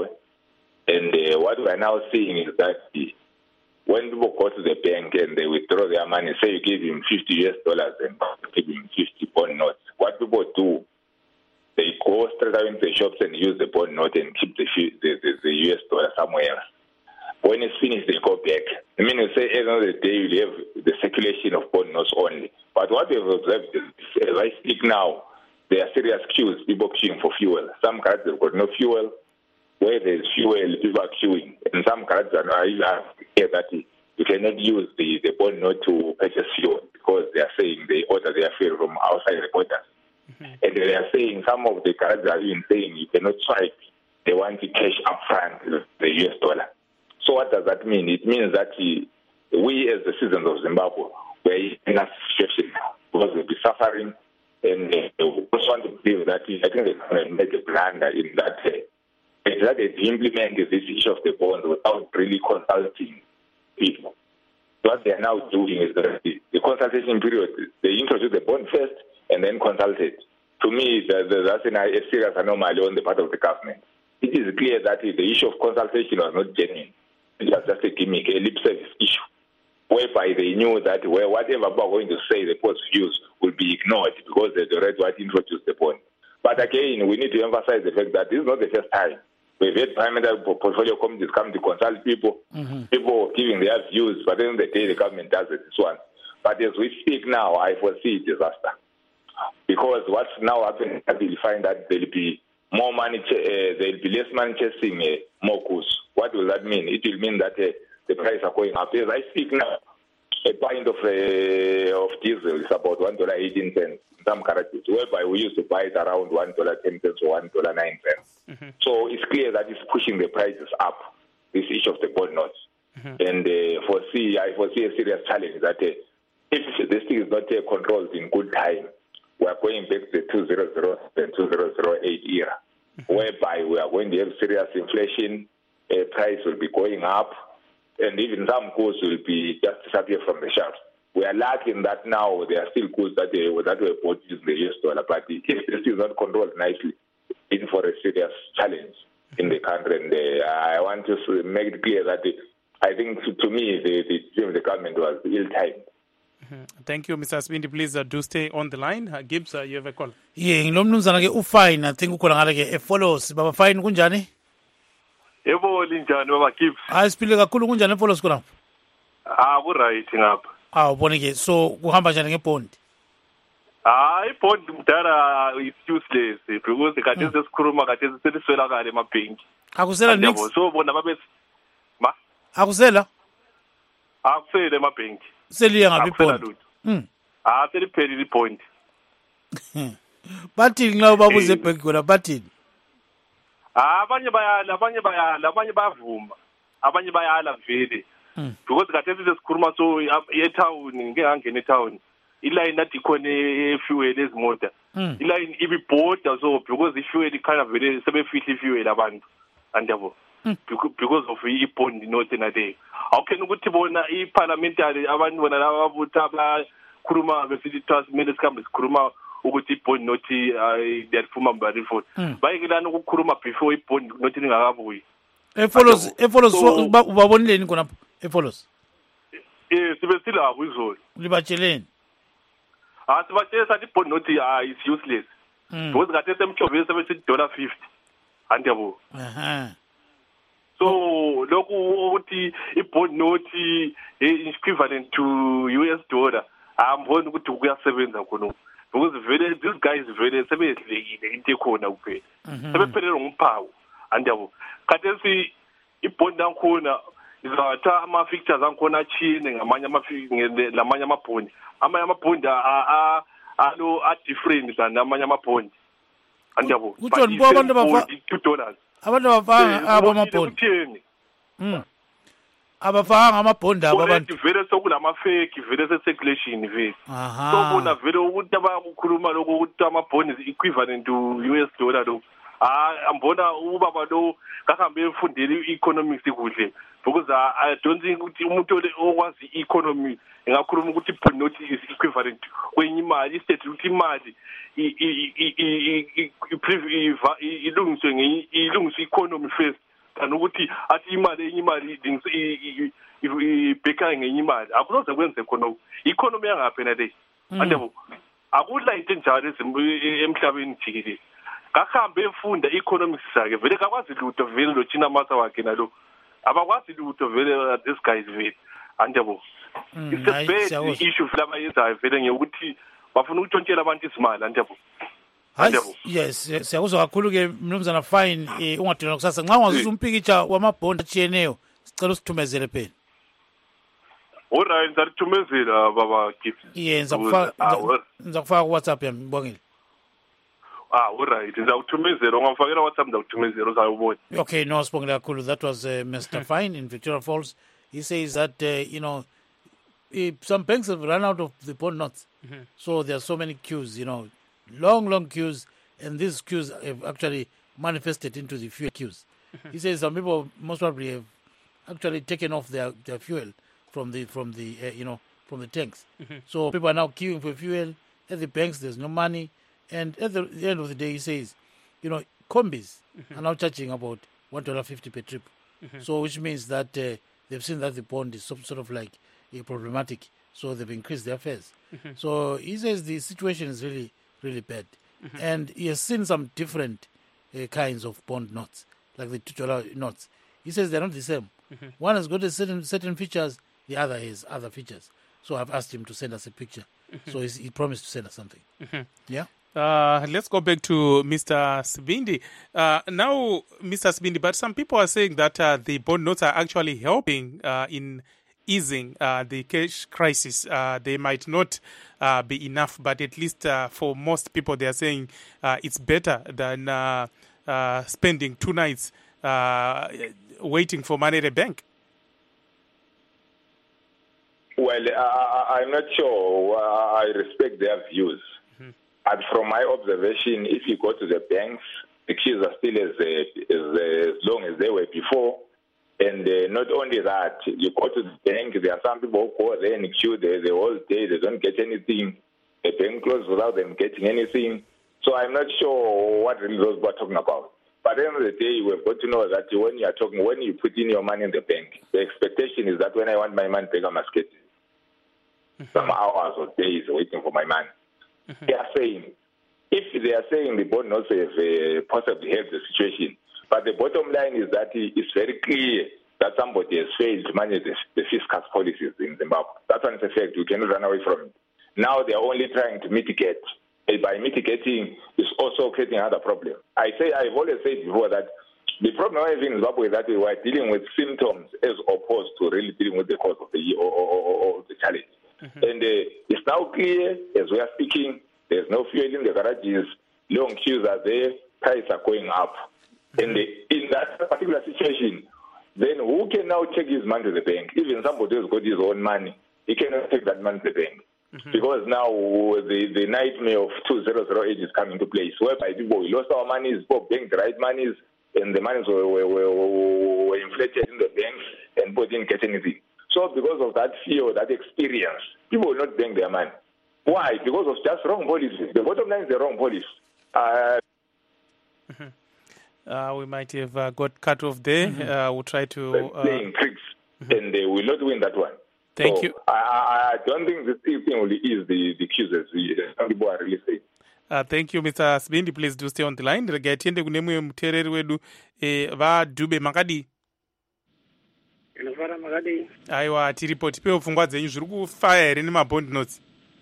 and uh, what we are now seeing is that the, when people go to the bank and they withdraw their money, say you give him fifty U S dollars and give him fifty bond notes, what people do, they go straight out into the shops and use the bond note and keep the, the, the, the U S dollar somewhere else. When it's finished, they go back. I mean, you say at the end of the day, you have the circulation of bond notes only. But what we've observed is, as I speak now, there are serious queues, people queuing for fuel. Some cars have got no fuel. Where there's fuel, people are queuing. And some cars are here that you cannot use the, the bond note to purchase fuel because they are saying they order their fuel from outside the borders. Mm-hmm. And they are saying, some of the cars are even saying you cannot swipe. They want to cash up front the U S dollar. So what does that mean? It means that we, as the citizens of Zimbabwe, we're in a situation because we'll be suffering, and uh, we also want to believe that I think they can make a blunder in that uh, that they implement this issue of the bonds without really consulting people. What they are now doing is that the, the consultation period, they introduce the bond first and then consult it. To me, that, that's a serious anomaly on the part of the government. It is clear that the issue of consultation was not genuine. It was just a gimmick, a lip service issue, whereby they knew that where whatever people are going to say, the post views will be ignored because they already want to introduce the point. But again, we need to emphasize the fact that this is not the first time. We've had parliamentary portfolio committees come to consult people, mm-hmm. people giving their views, but then the day the government does it, this one. But as we speak now, I foresee disaster. Because what's now happening, we'll find that there'll be more money, ch- uh, there'll be less money chasing uh, more goods. What will that mean? It will mean that uh, the prices are going up. As I speak now, a pint of uh, of diesel is about one dollar eighteen cents in some characters, whereby we used to buy it around one dollar ten cents or one dollar nine cents. Mm-hmm. So it's clear that it's pushing the prices up, this issue of the bond notes. Mm-hmm. And uh, foresee, I foresee a serious challenge that uh, if this thing is not uh, controlled in good time, we are going back to the two thousand and two thousand eight era, mm-hmm. whereby we are going to have serious inflation. Uh, price will be going up, and even some goods will be just disappear from the shelves. We are lucky in that now there are still goods that, they, that were bought using the U S dollar, but if this is not controlled nicely, it's for a serious challenge in the country. And uh, I want to make it clear that the, I think to, to me the, the, the government was ill-timed. Mm-hmm. Thank you, Mister Sibindi. Please uh, do stay on the line. Uh, Gibbs, uh, you have a call. Yeah, ngilomnumzana ke ufine. I think ukhona ngale ke follows. Baba fine kunjani? Yebo linjani baba Gibbs? Hayi siphile kakhulu kunjani efollows khona? Ah, ku right ngapha. Ah, ubone ke so kuhamba njani ngebond? Ah, ibond mdala is useless because kade sesikhuluma kade seliswelakala emabhenki. Akusela nix. So bona babe ma? Akusela? Akusela emabhenki. Seliya ngapi ibond? Mm. Ah, seliphelile ipoint. Bathini nxa ubabuza ebhenki khona bathini? Ah, abanye bayala, abanye bayala, abanye bayavuma. Abanye bayala vele. Because khathesi sesikhuluma so e-town ngeke ngangena e-town. Iline nathi khona e-fuel ezimota. Iline ibibhoda so because i-fuel ikhanya vele sebefihla i-fuel abantu. Andiyabo. Because of i-bond note nale. Awukhena ukuthi bona i-parliamentary abantu bona laba abutha abakhuluma besithi kumele sikhambe sikhuluma ukuthi i-bond note ayifuma mbari for. Bayikelana ukukhuluma before i-bond note ingakabuyi. E-follows e-follows ubabonileni khona e-follows? Eh sibe silapho izolo. Libatsheleni? Ah sibatshela sathi i-bond note is useless. Because khathesi emhlobeni sebethi dollar fifty. Andiyabo. Aha. So lokhu ukuthi i-bond note equivalent to U S dollar amboni ukuthi kuyasebenza khona because vele these guys vele sebehlekile into ekhona kuphela sebephelelwe ngumphawu andiyabo khathesi i-bond yakhona izatha ama-features akhona achine ngamanye ama-features lamanye ama-bond amanye ama-bond alo a-different than amanye ama-bond andiyabo kutsho nibo abantu abafa two dollars abantu abafanga abo amabhondi mm abafanga amabhondi abo abantu vele sokulama fake vele se circulation vele so bona vele ukuthi abakukhuluma lokho ukuthi amabhondi is equivalent to U S dollar lo ah ambona ubaba lo kahambe efundele economics kuhle because I don't think ukuthi umuntu okwazi economy engakhuluma ukuthi bond note is equivalent kwenye imali state ukuthi imali ilungiswe ngenye ilungiswe economy first kana ukuthi athi imali enye imali ibheka ngenye imali akuzoze kwenze khona economy yangaphela le andabo akudla into enjalo emhlabeni jikelele kahambe efunda economics sakhe vele kakwazi lutho vele lo China masa wakhe nalo abakwazi lutho vele this guys vele andabo it's the best issue flaba yenzayo vele ngekuthi bafuna ukutshontshela abantu isimali andabo andabo yes siyakuzwa kakhulu ke mnumzana fine ungadina kusasa nxa ungazisa umpikitsha wamabhondi atshiyeneyo sicela usithumezele phela alright ngizathumezela baba gift yenza kufaka ngiza kufaka ku WhatsApp yami ngibongile ah alright ngizawuthumezela ungafakela WhatsApp ngizawuthumezela uzayubona okay no sibongile kakhulu that was uh, Mister Fine in Victoria Falls. He says that uh, you know uh, some banks have run out of the bond notes mm-hmm. so there are so many queues, you know, long long queues, and these queues have actually manifested into the fuel queues. Mm-hmm. He says some people most probably have actually taken off their, their fuel from the from the uh, you know from the tanks. Mm-hmm. So people are now queuing for fuel at the banks. There's no money. And at the, the end of the day, he says, you know, combis mm-hmm. are now charging about one dollar fifty per trip. Mm-hmm. So which means that uh, they've seen that the bond is some sort of like uh, problematic. So they've increased their fares. Mm-hmm. So he says the situation is really, really bad. Mm-hmm. And he has seen some different uh, kinds of bond notes, like the two dollar notes. He says they're not the same. Mm-hmm. One has got a certain certain features, the other has other features. So I've asked him to send us a picture. Mm-hmm. So he promised to send us something. Mm-hmm. Yeah? Uh, let's go back to Mister Sibindi. Uh, now, Mister Sibindi, but some people are saying that uh, the bond notes are actually helping uh, in easing uh, the cash crisis. Uh, they might not uh, be enough, but at least uh, for most people, they are saying uh, it's better than uh, uh, spending two nights uh, waiting for money at a bank. Well, uh, I'm not sure. Uh, I respect their views. But from my observation, if you go to the banks, the queues are still as, uh, as, uh, as long as they were before. And uh, not only that, you go to the bank, there are some people who go there and queue the, the whole day, they don't get anything. The bank closes without them getting anything. So I'm not sure what really those people are talking about. But at the end of the day, we've got to know that when you are talking, when you put in your money in the bank, the expectation is that when I want my money back, I must get mm-hmm. some hours or days waiting for my money. Mm-hmm. They are saying, if they are saying the bond notes have uh, possibly helped the situation, but the bottom line is that it's very clear that somebody has failed to manage the, the fiscal policies in Zimbabwe. That one is a fact. We cannot run away from it. Now they are only trying to mitigate. And by mitigating, it's also creating another problem. I say, I've always said before that the problem I have in Zimbabwe is that we are dealing with symptoms as opposed to really dealing with the cause of the or, or, or, or the challenge. Mm-hmm. And uh, it's now clear, as we are speaking, there's no fuel in the garages, long queues are there, prices are going up. Mm-hmm. And uh, in that particular situation, then who can now take his money to the bank? Even somebody who's got his own money, he cannot take that money to the bank. Mm-hmm. Because now the, the nightmare of two thousand eight is coming to place, whereby people, we lost our monies, people bank the right monies, and the monies were, were, were, were inflated in the banks, and people didn't get anything. So because of that fear, that experience, people will not bank their money. Why? Because of just wrong policies. The bottom line is the wrong policy. Uh, mm-hmm. uh, we might have uh, got cut off there. Mm-hmm. Uh, we'll try to... Uh, playing tricks, mm-hmm. and they will not win that one. Thank so you. I, I don't think this thing will ease the, the accusers. Some people are really saying. Uh, thank you, Mister Sibindi. Please do stay on the line. Rega tiende kune mwe mutereri wedu eh, va Dube makadi. Inofara makadi. Aiwa tiripo tipewo pfungwa dzenyu zviri kufaya here nemabond notes.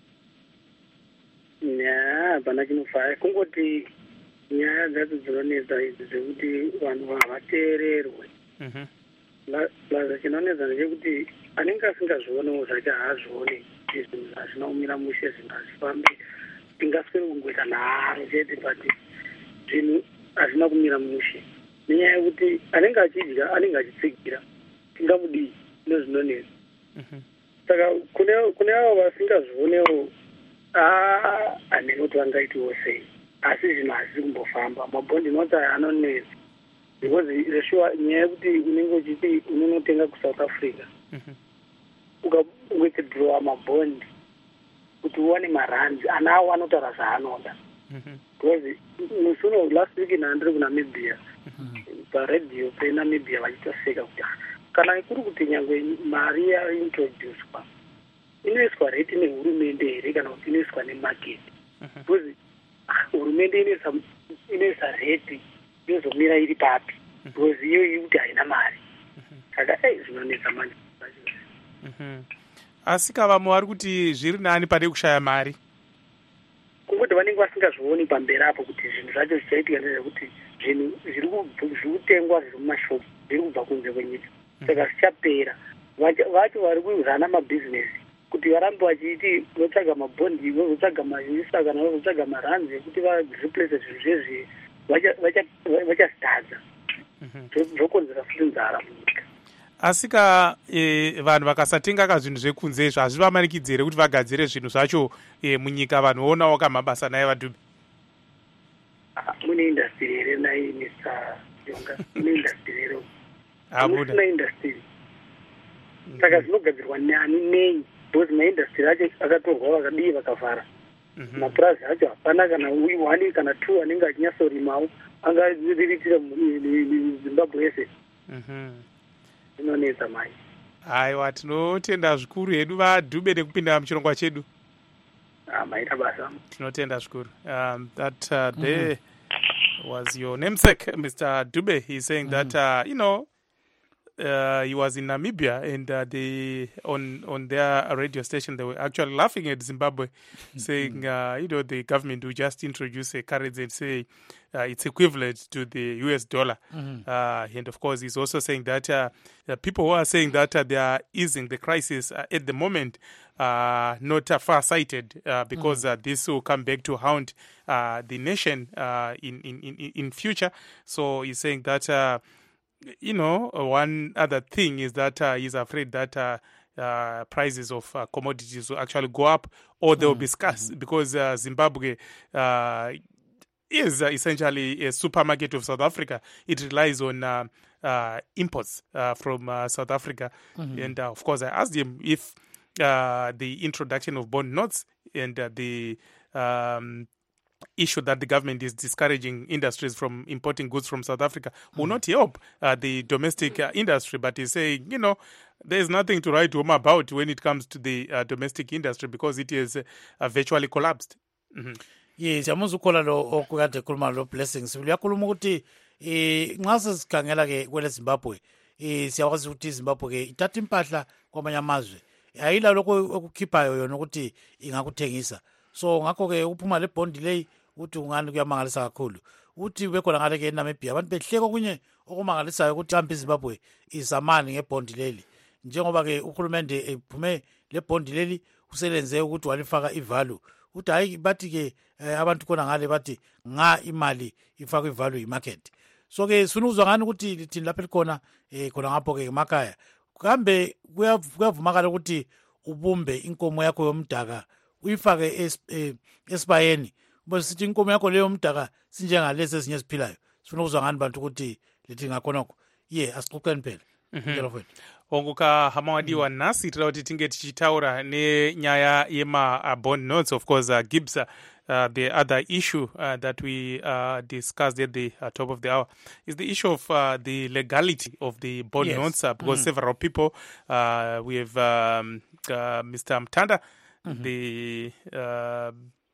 Nya bana chinofaya kungoti nyaya dzacho dzinonetsa idzi dzekuti vanhu havateererwe. Mhm. Laza chinonetsa ndechekuti anenge asingazvionewo zvacho haazvioni kuti zvinhu hazvina kumira mushe, zvinhu hazvifambi. Tingaswere kungoita nharo chete but zvinhu hazvina kumira mushe. Nenyaya yekuti anenge achidya anenge achitsigira. Tingamudii ndozvinonetsa. Saka kune avo vasingazvionewo anenge kuti vangaitiwo sei. Asi zvinhu hazvisi kumbofamba. Mabhondi noti anonetsa. Because reshuwa nyaya yekuti unenge uchiti unonotenga kuSouth Africa. Ukawithdrawa mabhondi kuti uwane maranzi anawo anotaura zvaanoda. Because musuno last week ndandiri kuNamibia paredhiyo peNamibia vachitoseka kuti kana kuri kuti nyangwe mari yaintroducwa inoiswa rate nehurumende here kana kuti inoiswa nemaketi. Because hurumende inoisa rate yozomira iri papi because iyo ikuti haina mari. Saka ei zvinonetsa manje. Asi kavamwe vari kuti zviri nani pane kushaya mari. Kungoti vanenge vasingazvioni pamberi apo kuti zvinhu zvacho zvichaitika ndezvekuti zvinhu zviri kutengwa zviri mumashopu zviri kubva kunze kwenyika. Saka zvichapera. Vacho vari kuzana mabhizinesi kuti varambe vachiti votsvaga mabhondi, votsvaga maisa kana votsvaga maranzi ekuti vareplace zvinhu zvezvi vachazitadza. Zvokonzera futi nzara munyika. Asi ka e, vanhu vakasatenga ka zvinhu zvekunze izvo hazvivamanikidzire here kuti vagadzire zvinhu zvacho e, munyika vanhu vonawo kamabasa naye vaDube. Mune industry here naye Mister Jonga. Mune industry here. Hamuda. Mune industry. Saka zvinogadzirwa nani nei. Because maindustry acho akatorwa vakadii vakavhara. Mapurazi acho hapana kana one kana two anenge achinyasorimawo angazviriritira Zimbabwe yese. Inonetsa mai. Aiwa tinotenda zvikuru hedu vaDube nekupinda muchirongwa chedu. Ah, maita basa. Tinotenda zvikuru. Um, that uh, mm-hmm. there was your namesake, Mister Dube. He's saying mm-hmm. that uh, you know uh, he was in Namibia and uh, they on on their radio station they were actually laughing at Zimbabwe, mm-hmm. saying uh, you know the government will just introduce a currency and say uh, it's equivalent to the U S dollar. Mm-hmm. uh, and of course he's also saying that uh, the people who are saying that uh, they are easing the crisis uh, at the moment uh, not uh, far-sighted uh, because mm-hmm. uh, this will come back to haunt uh, the nation uh, in, in, in, in future. So he's saying that uh, you know, one other thing is that uh, he's afraid that uh, uh, prices of uh, commodities will actually go up or they will mm-hmm. be scarce because uh, Zimbabwe uh, is uh, essentially a supermarket of South Africa. It relies on uh, uh, imports uh, from uh, South Africa. Mm-hmm. And uh, of course, I asked him if uh, the introduction of bond notes and uh, the um, issue that the government is discouraging industries from importing goods from South Africa will mm. not help uh, the domestic uh, industry, but he's saying, you know, there's nothing to write home about when it comes to the uh, domestic industry because it is uh, virtually collapsed. Mm-hmm. Yes, yamuzukola lo okukade khuluma lo blessings uyakhuluma ukuthi eh nxa sikhangela ke kwele Zimbabwe eh siyakwazi ukuthi Zimbabwe ke ithatha impahla kwamanye amazwe ayila lokho okukhiphayo yona ukuthi ingakuthengisa. So ngakho ke uphuma le bond leyi uthi ungani kuyamangalisa kakhulu uthi bekhona ngale ke eNamibia abantu behleka kunye okumangalisayo ukuthi kampi Zimbabwe izamani ngebond leli njengoba ke uhulumende ephume le bond leli uselenze ukuthi walifaka ivalue uthi hayi bathi ke eh, abantu khona ngale bathi nga imali ifakwa ivalue imarket. So ke sifuna ukuzwa ngani ukuthi lithini lapha likhona eh khona ngapho ke emakhaya kambe kuyavumakala ukuthi ubumbe inkomo yakho yomdaka uyifake es, eh, esibayeni bese sithi inkomo yakho leyo mdaka sinjengalezi ezinye eziphilayo. Sifuna ukuzwa ngani bantu ukuthi lithi ngakhonokho ye asixoxeni phela. Mhm. onguka hamawadiwa mm. nasi tira kuti tinge tichitaura nenyaya yema uh, bond notes. Of course uh, Gibbs, uh, the other issue uh, that we uh, discussed at the uh, top of the hour is the issue of uh, the legality of the bond yes. notes uh, because mm. several people uh, we have um, uh, Mister Mtanda, mm-hmm. the uh,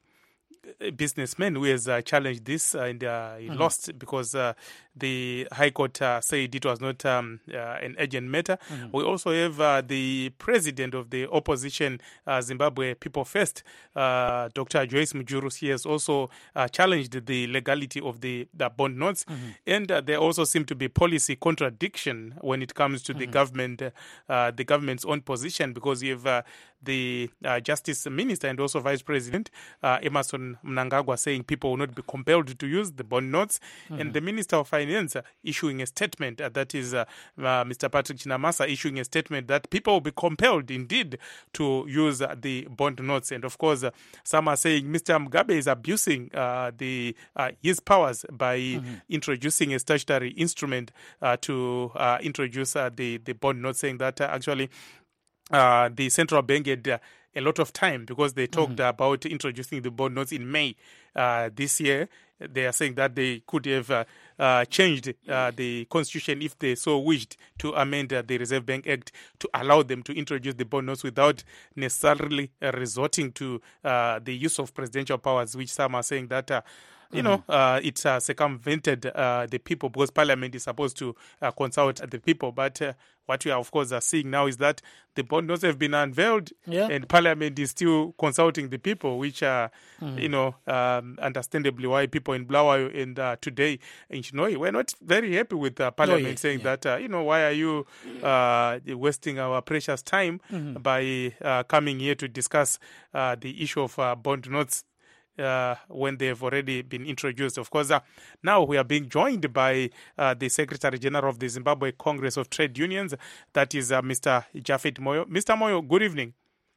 businessman who has uh, challenged this uh, and uh, he mm-hmm. lost because uh, the High Court uh, said it was not um, uh, an urgent matter. Mm-hmm. We also have uh, the president of the opposition, uh, Zimbabwe People First, uh, Doctor Joyce Mujuru. He has also uh, challenged the legality of the, the bond notes. Mm-hmm. And uh, there also seem to be policy contradiction when it comes to mm-hmm. the government, uh, the government's own position, because you have uh, the uh, Justice Minister and also Vice President uh, Emerson Mnangagwa saying people will not be compelled to use the bond notes, mm-hmm. and the Minister of Finance uh, issuing a statement uh, that is uh, uh, Mister Patrick Chinamasa issuing a statement that people will be compelled indeed to use uh, the bond notes. And of course, uh, some are saying Mister Mugabe is abusing uh, the uh, his powers by mm-hmm. introducing a statutory instrument uh, to uh, introduce uh, the the bond notes, saying that uh, actually uh, the central bank had uh, a lot of time because they talked mm-hmm. about introducing the bond notes in May uh, this year. They are saying that they could have uh, uh, changed uh, the constitution if they so wished to amend uh, the Reserve Bank Act to allow them to introduce the bond notes without necessarily uh, resorting to uh, the use of presidential powers, which some are saying that uh, you know, uh, it uh, circumvented uh, the people because Parliament is supposed to uh, consult the people. But uh, what we are, of course, are seeing now is that the bond notes have been unveiled yeah. and Parliament is still consulting the people, which are, mm. you know, um, understandably why people in Bulawayo and uh, today in Chinhoyi were not very happy with uh, Parliament oh, yes, saying yeah. that, uh, you know, why are you uh, wasting our precious time mm-hmm. by uh, coming here to discuss uh, the issue of uh, bond notes Uh, when they've already been introduced. Of course, uh, now we are being joined by uh, the Secretary General of the Zimbabwe Congress of Trade Unions, that is uh, Mister Japhet Moyo. Mister Moyo, good evening.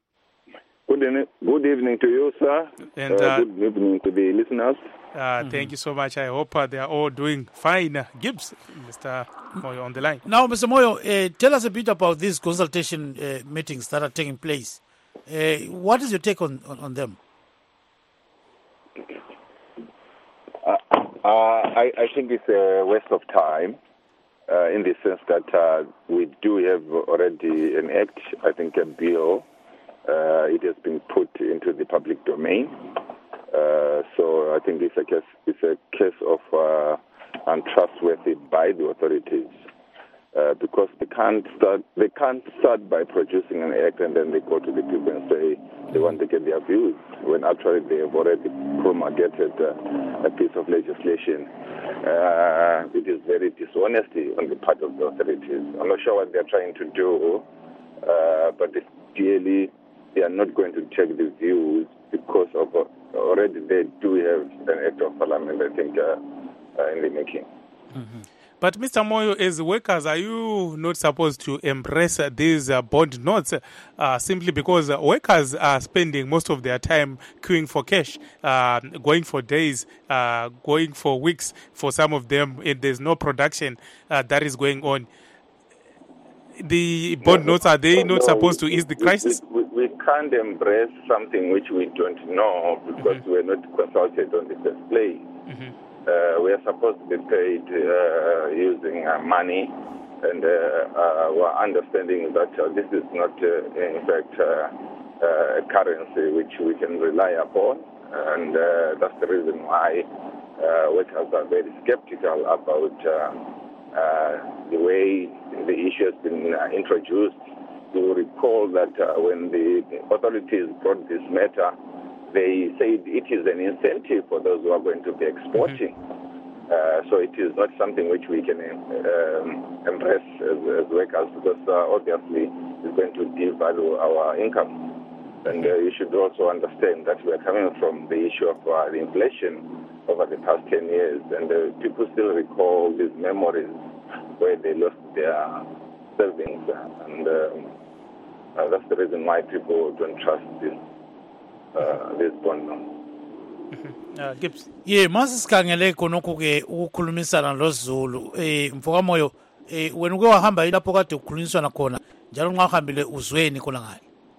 Good, in- good evening to you, sir. And uh, uh, good evening to the listeners. Uh, mm-hmm. Thank you so much. I hope uh, they are all doing fine. Uh, Gibbs, Mister Moyo on the line. Now, Mister Moyo, uh, tell us a bit about these consultation uh, meetings that are taking place. Uh, what is your take on, on, on them? Uh, uh, I, I think it's a waste of time uh, in the sense that uh, we do have already an act, I think a bill. Uh, it has been put into the public domain. Uh, so I think it's a case, it's a case of uh, untrustworthy by the authorities. Uh, because they can't start. They can't start by producing an act and then they go to the people and say they want to get their views when actually they have already promulgated uh, a piece of legislation. Uh, it is very dishonesty on the part of the authorities. I'm not sure what they're trying to do, uh, but clearly they are not going to take the views because of uh, already they do have an act of parliament, I think, uh, uh, in the making. Mm-hmm. But Mister Moyo, as workers, are you not supposed to embrace uh, these uh, bond notes uh, simply because uh, workers are spending most of their time queuing for cash, uh, going for days, uh, going for weeks for some of them, and there's no production uh, that is going on? The bond no, notes, are they not no, supposed to ease the crisis? We, we, we can't embrace something which we don't know because mm-hmm. we're not consulted on the first place. Mm-hmm. Uh, we are supposed to be paid uh, using uh, money, and uh, uh, our understanding is that uh, this is not, uh, in fact, uh, uh, a currency which we can rely upon, and uh, that's the reason why uh, workers are very skeptical about uh, uh, the way the issue has been uh, introduced. You will recall that uh, when the authorities brought this matter, they said it is an incentive for those who are going to be exporting. Mm-hmm. Uh, so it is not something which we can um, embrace as, as workers because uh, obviously it's going to devalue our income. And uh, you should also understand that we are coming from the issue of uh, the inflation over the past ten years, and uh, people still recall these memories where they lost their savings, and um, uh, that's the reason why people don't trust this, uh, this bond now. Uh, Gibbs. Ye masisikhangele khonokho ke ukukhulumisana loZulu eh mfoka moyo eh wena uke wahamba ilapho kade ukukhulunyiswana khona njalo nxa uhambile uzweni khona ngale.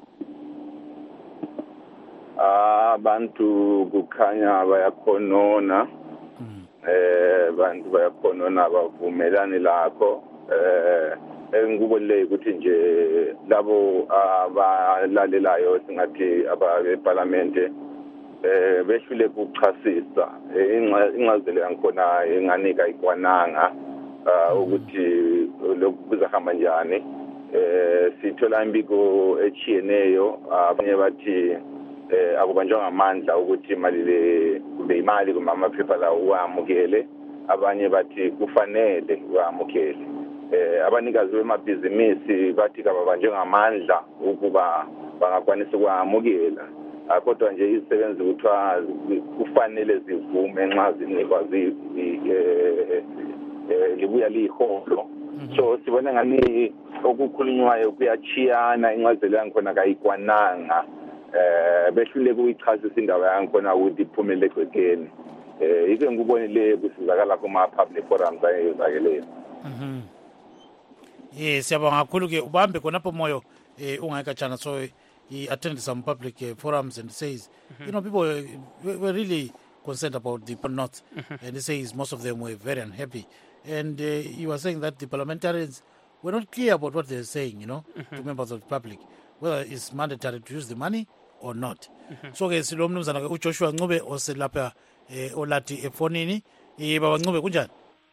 Abantu kukhanya bayakhonona eh abantu bayakhonona bavumelani lakho eh engikubonile ukuthi nje labo abalalelayo singathi abaparlament eh behlule ukuchasisa ingcazelo yankhona enganika ikwananga ukuthi lokhu kuzahamba njani eh sithola imbiko echiyeneyo abanye bathi eh akubanjwa ngamandla ukuthi imali le kumbe imali kuma amaphepha la uamukele abanye bathi kufanele uamukele eh abanikazi bemabhizinisi bathi kababanjwe ngamandla ukuba bangakwanisa ukuamukela kodwa nje izisebenzi kuthiwa kufanele zivume nxa zinikwa eh libuya liholo so sibona ngani okukhulunywayo kuyachiyana incazelo yankhona kayikwananga eh behlule kuyichasisa indaba yankhona ukuthi iphumele egcekeni eh yike ngubonile kusizakala kuma public forums ayezakeleyo. Mhm. Eh siyabonga kakhulu ke ubambe khonapho moyo eh ungayikatshana so he attended some public uh, forums and says mm-hmm. you know people were, were really concerned about the North mm-hmm. and he says most of them were very unhappy and uh, he was saying that the parliamentarians were not clear about what they're saying, you know, mm-hmm. to members of the public, whether it's mandatory to use the money or not. Mm-hmm. So ke silo mnumzana ke uJoshua Ncube oselapha eh olathi efonini eh baba Ncube kunjani?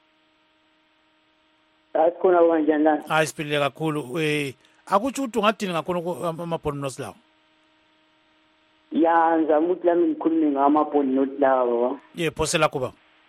Asikhona kanjani la? Ayisiphilile kakhulu eh akutsho ukuthi ungadini ngakhona amabhoni nosilawo. Ya ngizama ukuthi lami ngikhulume ngamabhoni nosilawo. Ye phosela kuba.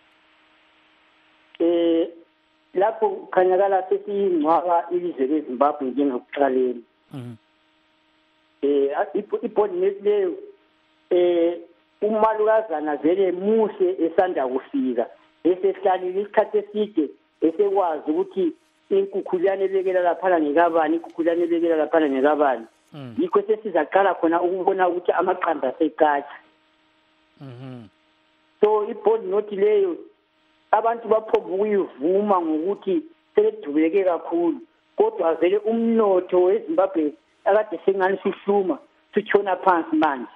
Eh lapho khanyakala sesingcwaba ilizwe leZimbabwe njengakuqaleni. Mhm. Eh ibhoni nesileyo eh umalukazana vele muhle esanda kufika esehlalile isikhathi eside esekwazi ukuthi inkukhulyane ebekela laphana ngekabani inkukhulyane ebekela laphana ngekabani yikho sesizaqala khona ukubona ukuthi amaqanda asekatsha. Mhm. So ibhodi nothi leyo abantu baphomba ukuyivuma ngokuthi seledubeke kakhulu kodwa vele umnotho weZimbabwe akade sengani sihluma sitshona phansi manje.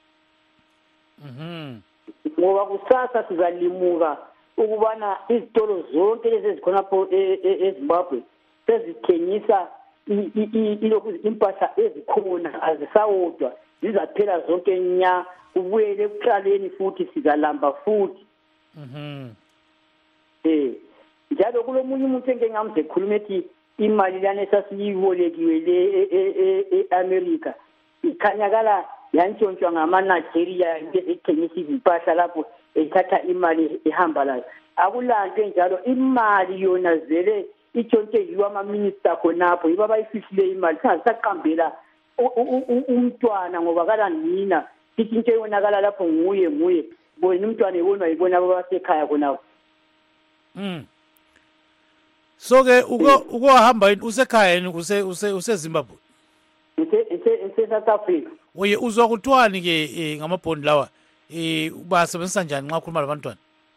Mhm. Ngoba kusasa sizalimuka ukubana izitolo zonke lezi ezikhonapho eZimbabwe sezithengisa ilokhu impahla ezikhona azisawodwa zizaphela zonke nya ubuyele ekuqaleni futhi sizalamba futhi. Mhm. Eh njalo kulomunye umuntu engengamze ekhuluma ethi imali lana esasiyibolekiwe le eAmerica ikhanyakala yantshontshwa ngamaNigeria ezithengisa izimpahla lapho ethatha imali ehamba layo akulanto enjalo imali yona vele itshontshe yiwa ama-minister khonapho yiba bayifihile imali singasaqambela umntwana ngoba kala nina sithi into eyonakala lapho nguye nguye bona umntwana ebonwa yibona abasekhaya khonapho. Mm. So ke uko uko hamba usekhaya yini use use useZimbabwe? Ise ise South Africa. Oye uzwa kuthwani ke ngamabhondi lawa eh basebenzisa njani nxa ukhuluma labantwana?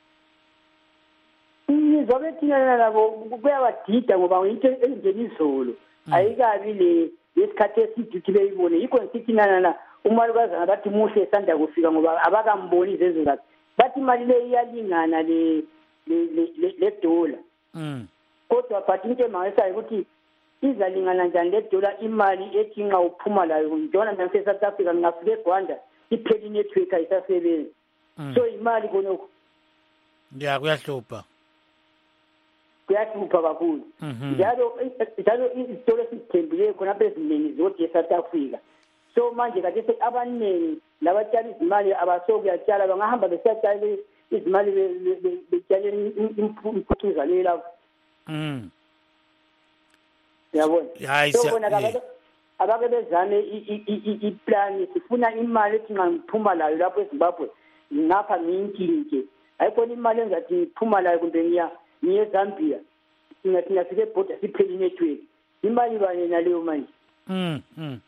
Ngizwa bethina labo kuyabadida ngoba into enjenizolo ayikabi le yesikhathi esithi beyibone yikho ngithi nana umalukazana bathi muhle esanda kufika ngoba abakamboni izenzo zakhe bathi imali le iyalingana le le le dollar. Mm. Kodwa but into emangayisayo ukuthi izalingana njani le dollar imali ethi nxa uphuma layo njona nase South Africa ngafike eGwanda ipheli network ayisasebenzi. So imali konoko ya kuyahlupha kuyahlupha kakhulu njalo njalo izitolo esithembile khona beziningi zothi eSouth Africa. So manje kade abaningi labatshala izimali abasokuyatshala bangahamba besiyatshala izimali betshala imputhuza lela. Mm. Yabona. Hayi siyabona abake bezame iplan sifuna imali ethi ngiphuma layo lapho eZimbabwe ngapha ngiyinkinke ayikhona imali engathi ngiphuma layo kumbe ngiya ngiye eZambia singathi ngafike ebhoda sipheli network imali banye naleyo manje mm mm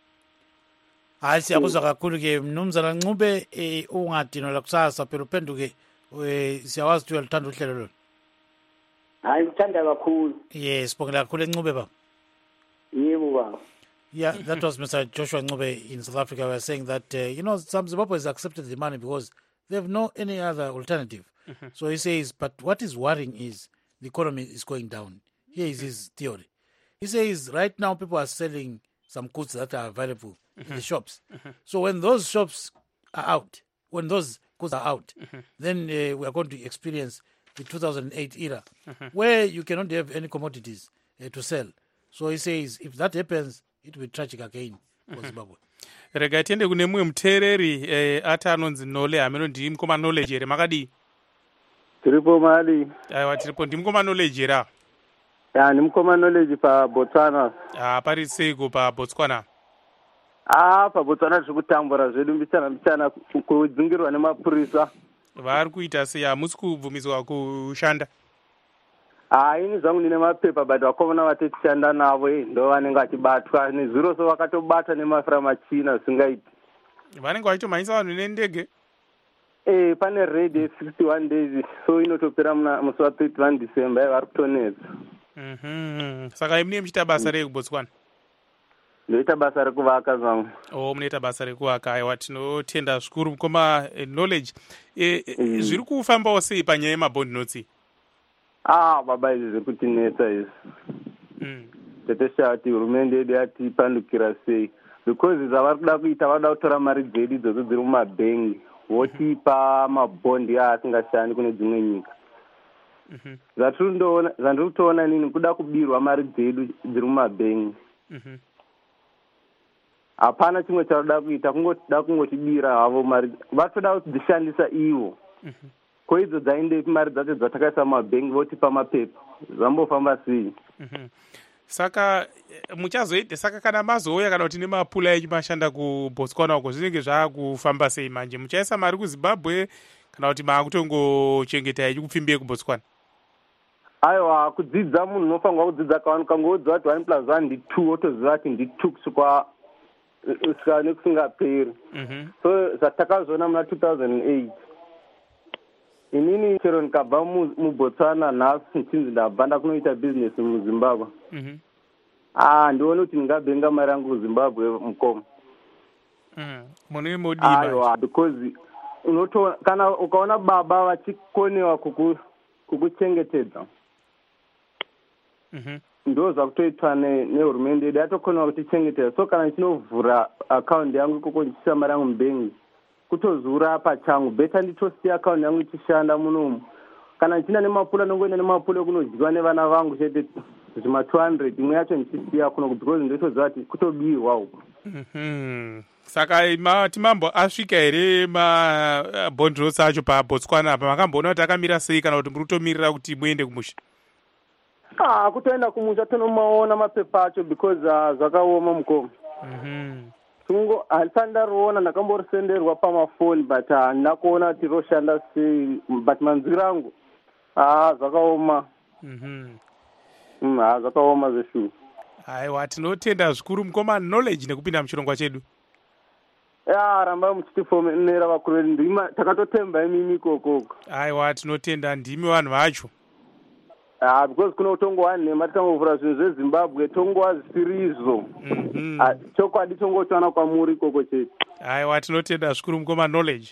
hayi siyakuzwa kakhulu ke mnumzana Ncube ungadinwa kusasa phela uphenduke siyawazi ukuthi uyaluthanda uhlelo lolu hayi ngithanda kakhulu yes sibongela kakhulu eNcube baba yebo baba. Yeah, that was Mister Joshua Ncube in South Africa. We were saying that, uh, you know, some Zimbabweans accepted the money because they have no any other alternative. Mm-hmm. So he says, but what is worrying is the economy is going down. Here is his theory. He says right now people are selling some goods that are available mm-hmm. in the shops. Mm-hmm. So when those shops are out, when those goods are out, mm-hmm. then uh, we are going to experience the two thousand eight era mm-hmm. where you cannot have any commodities uh, to sell. So he says if that happens, it will be tragic again for Zimbabwe. Rega tiende kune mumwe muteereri eh, ati anonzi Nole ameno ndi mukoma knowledge here makadi tiripo mali aiwa tiripo ndi mukoma knowledge here ya ndi mukoma knowledge pa Botswana ah pari seiko pa Botswana ah pa Botswana zvekutambura zvedu mbichana mbichana kudzingirwa nemapurisa vari kuita sei hamusi kubvumiswa kushanda Ah, ini zvangu ndine mapepa but vakomana vatishanda navo ndo vanenge vachibatwa nezuro so vakatobata nemafira machina singaiti vanenge vachitomhanyisa vanhu nendege eh pane raid sixty-one days so inotopera musi wa thirty-one December vari kutonetsa mhm saka imune muchiita basa rei kuBotswana ndoita basa rekuvaka zvangu oh munoita basa rekuvaka aiwa tinotenda zvikuru mukoma knowledge eh, mm. zviri kufambawo sei panyaya yemabond notes ah baba izvi zviri kutinetsa izvi mm. teteshati hurumende yedu yatipandukira sei because zvavari kuda kuita vada kutora mari dzedu idzodzo dziri mumabhengi votipa mabhondi aasingashandi kune dzimwe nyika mm-hmm. zvandiri kutoona nini kuda kubirwa mari dzedu dziri mumabhengi mm-hmm. hapana chimwe charoda kuita kungoda kungotibira havo mari vatoda kudzishandisa ivo mm-hmm. ko idzo dzaindepi mari dzacho dzatakaisa mumabhengi votipa mapepa zvambofamba sei mm-hmm. Saka muchazoita saka kana mazouya kana kuti nemapula echimashanda kuBotswana uko zvinenge zvakufamba sei manje muchaisa mari kuZimbabwe kana kuti makutongochengeta ichikupfimbiye kuBotswana aiwa kudzidza munhu unofanirwa kudzidza kawanika ngoudza kuti one plus one ndi two wotoziva kuti ndi two kusukwa kusika nekusingaperi mm-hmm. so zvatakazoona muna two thousand eight inini chero ndikabva muBotswana nhasi nchinzi ndabva ndakunoita business muZimbabwe mm-hmm. ah ndione kuti ndingabenga mari yangu kuZimbabwe mukoma mm. mune modima aiwa because unotoona kana ukaona baba vachikonewa kuku kukuchengetedza mm-hmm. ndo zvakutoitwa nehurumende yedu yatokonewa kutichengetedza so kana chinovhura akaundi yangu ikoko ndichisa mari yangu mubhengi kutozura pachangu beta nditosiya akaundi yangu ichishanda munomu kana ndichina nemapula nongoenda nemapula kunodyiwa nevana vangu chete zvima two hundred imwe yacho ndichisiya kuno because ndotoziva kuti kutobirwa uko mm-hmm. Saka mati mambo asvika here mabond notes acho paBotswana apa makamboona kuti akamira sei kana kuti muri kutomirira kuti muende kumusha ah kutoenda kumusha tonomaona mapepa acho because zvakaoma mukoma mhm tungo handisandariona ndakamborisenderwa pamafoni but handina kuona kuti roshanda sei but manzwiro angu ah zvakaoma mhm mm ah zvakaoma zveshuwa aiwa tinotenda zvikuru mukoma knowledge nekupinda muchirongwa chedu ya ramba muchitifonera vakuru vedu ndima takatotemba imimi ikokoko aiwa tinotenda ndimi vanhu vacho ah because kuno utongowa nhema titangovhura zvinhu zveZimbabwe tongowa zvisiri izvo mhm chokwadi tongotsvana kwamuri ikoko chete aiwa tinotenda zvikuru mukoma knowledge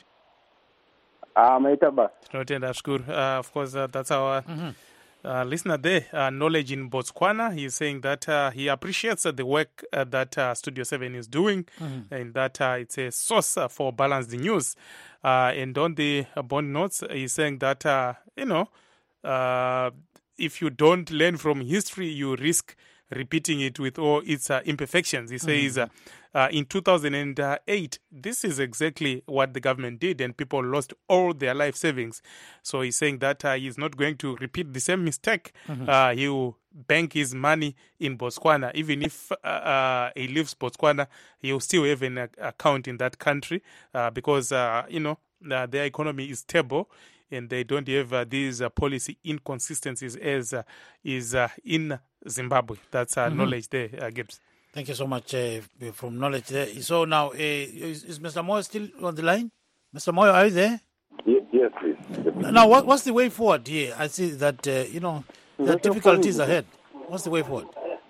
ah maita basa tinotenda zvikuru uh, of course uh, that's our mm-hmm. Uh, listener there, uh, knowledge in Botswana. He is saying that uh, he appreciates uh, the work uh, that uh, Studio seven is doing, mm-hmm. and that uh, it's a source uh, for balanced news. Uh, and on the uh, bond notes, he's saying that, uh, you know, uh, if you don't learn from history, you risk repeating it with all its uh, imperfections. He says uh, uh, in two thousand eight, this is exactly what the government did, and people lost all their life savings. So he's saying that uh, he's not going to repeat the same mistake. Mm-hmm. Uh, he will bank his money in Botswana. Even if uh, uh, he leaves Botswana, he'll still have an account in that country uh, because, uh, you know, uh, their economy is stable and they don't have uh, these uh, policy inconsistencies as uh, is uh, in Zimbabwe. That's uh, mm-hmm. knowledge there, uh, Gibbs. Thank you so much uh, from knowledge there. So now, uh, is, is Mister Moyo still on the line? Mister Moyo, are you there? Yes, yes please. Now, what, what's the way forward here? I see that, uh, you know, there are difficulties ahead. What's the way forward?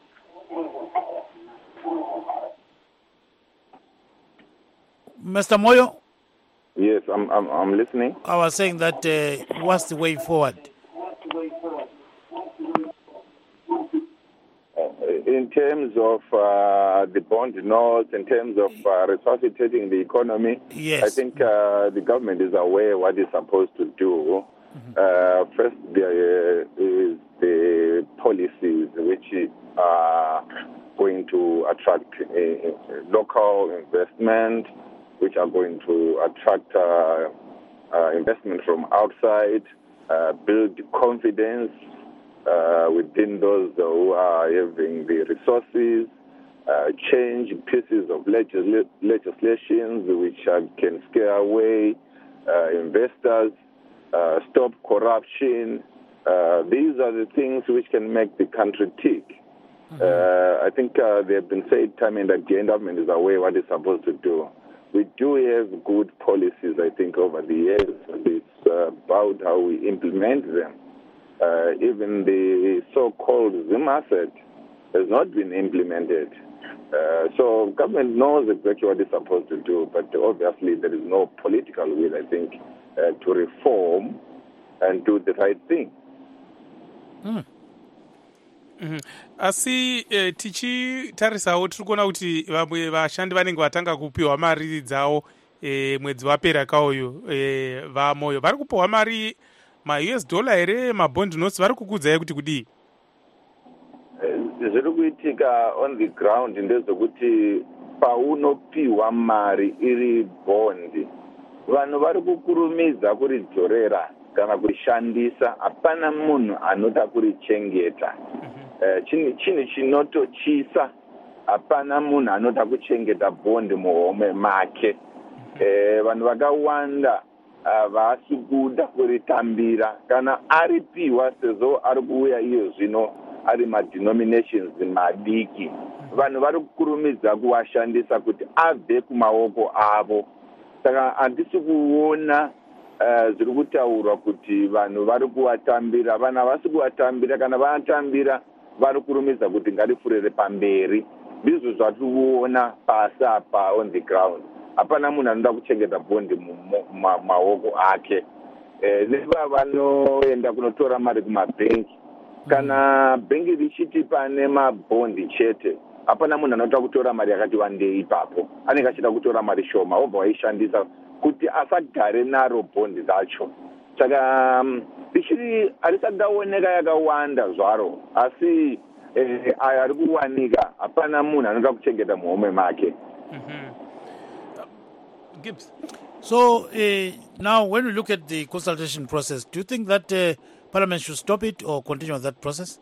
Mister Moyo? Yes, I'm, I'm, I'm listening. I was saying that, uh, what's the way forward? In terms of uh, the bond notes, in terms of uh, resuscitating the economy, yes. I think uh, the government is aware what it's supposed to do. Mm-hmm. Uh, first, there is the policies which are going to attract uh, local investment, which are going to attract uh, uh, investment from outside, uh, build confidence Uh, within those who are having the resources, uh, change pieces of legisl- legislations which uh, can scare away uh, investors, uh, stop corruption. Uh, these are the things which can make the country tick. Mm-hmm. Uh, I think uh, they have been said time and again, government is aware what it's supposed to do. We do have good policies, I think, over the years. It's uh, about how we implement them. Uh, even the so-called Zim asset has not been implemented. Uh, so government knows exactly what it's supposed to do, but obviously there is no political will, I think, uh, to reform and do the right thing. Mm. Mm-hmm. Asi eh, tichitarisawo tiri kuona kuti vamwe vashandi vanenge vatanga kupiwa mari dzavo eh, mwedzi wapera kauyu eh, vamoyo vari kupiwa mari ma-U S dollar here mabond notes vari kukudzai kuti kudii? Zviri kuitika on the ground ndezvekuti paunopiwa mari iri bondi, vanhu vari kukurumidza kuridzorera kana kurishandisa. Hapana munhu anoda kurichengeta. Mm-hmm. Chinhu chinotochisa, hapana munhu anoda kuchengeta bondi muhome make. Mm-hmm. Vanhu vakawanda vasi kuda kuritambira kana aripiwa sezvo ari kuuya iyo zvino ari madenominations madiki. Vanhu vari kukurumidza kuwashandisa kuti abve kumaoko avo. Saka handisi kuona uh, zviri kutaurwa kuti vanhu vari kuwatambira. Vanhu havasi kuwatambira, kana vatambira vari kurumidza kuti ngarifurire pamberi. Ndizvo zvatiri kuona pasi apa on the ground. Hapana munhu anoda kuchengeta bondi mumaoko ake. Eh, neva vanoenda kunotora mari kumabhengi. Kana bhengi richiti pane mabondi chete, hapana munhu anoda kutora mari yakati wandei ipapo. Anenge achida kutora mari shoma obva waishandisa kuti asagare naro bondi racho. Saka richiri harisadaoneka yakawanda zvaro, asi eh, ayo ari kuwanika hapana munhu anoda kuchengeta muhome make. Mm-hmm. Gibbs. So uh, now when we look at the consultation process, do you think that uh, Parliament should stop it or continue that process?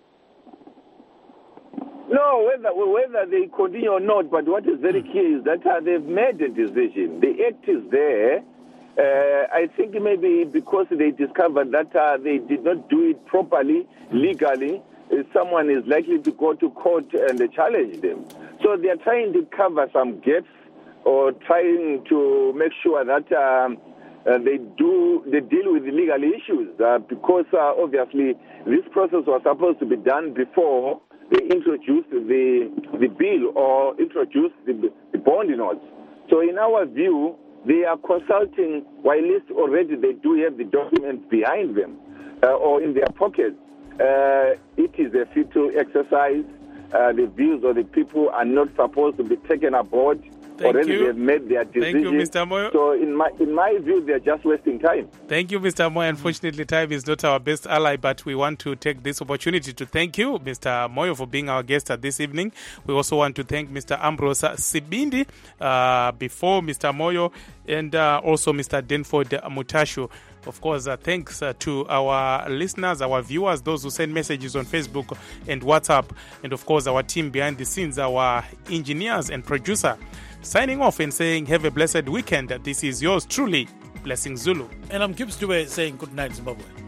No, whether whether they continue or not, but what is very clear is that uh, they've made a decision. The act is there. Uh, I think maybe because they discovered that uh, they did not do it properly, legally, uh, someone is likely to go to court and uh, challenge them. So they are trying to cover some gaps, or trying to make sure that um, uh, they do they deal with the legal issues uh, because uh, obviously this process was supposed to be done before they introduced the the bill or introduced the, the bond notes. So in our view, they are consulting, while at least already they do have the documents behind them uh, or in their pockets. Uh, it is a futile exercise. Uh, the views of the people are not supposed to be taken aboard. Thank already you. have made their decision. Thank you, Mister Moyo. So in my in my view, they're just wasting time. Thank you, Mister Moyo. Unfortunately, time is not our best ally, but we want to take this opportunity to thank you, Mister Moyo, for being our guest this evening. We also want to thank Mister Ambrose Sibindi uh, before Mister Moyo, and uh, also Mister Denford Mutashu. Of course, uh, thanks uh, to our listeners, our viewers, those who send messages on Facebook and WhatsApp, and of course, our team behind the scenes, our engineers and producer. Signing off and saying, have a blessed weekend. This is yours truly, Blessing Zulu. And I'm Gibbs Dube saying good night, Zimbabwe.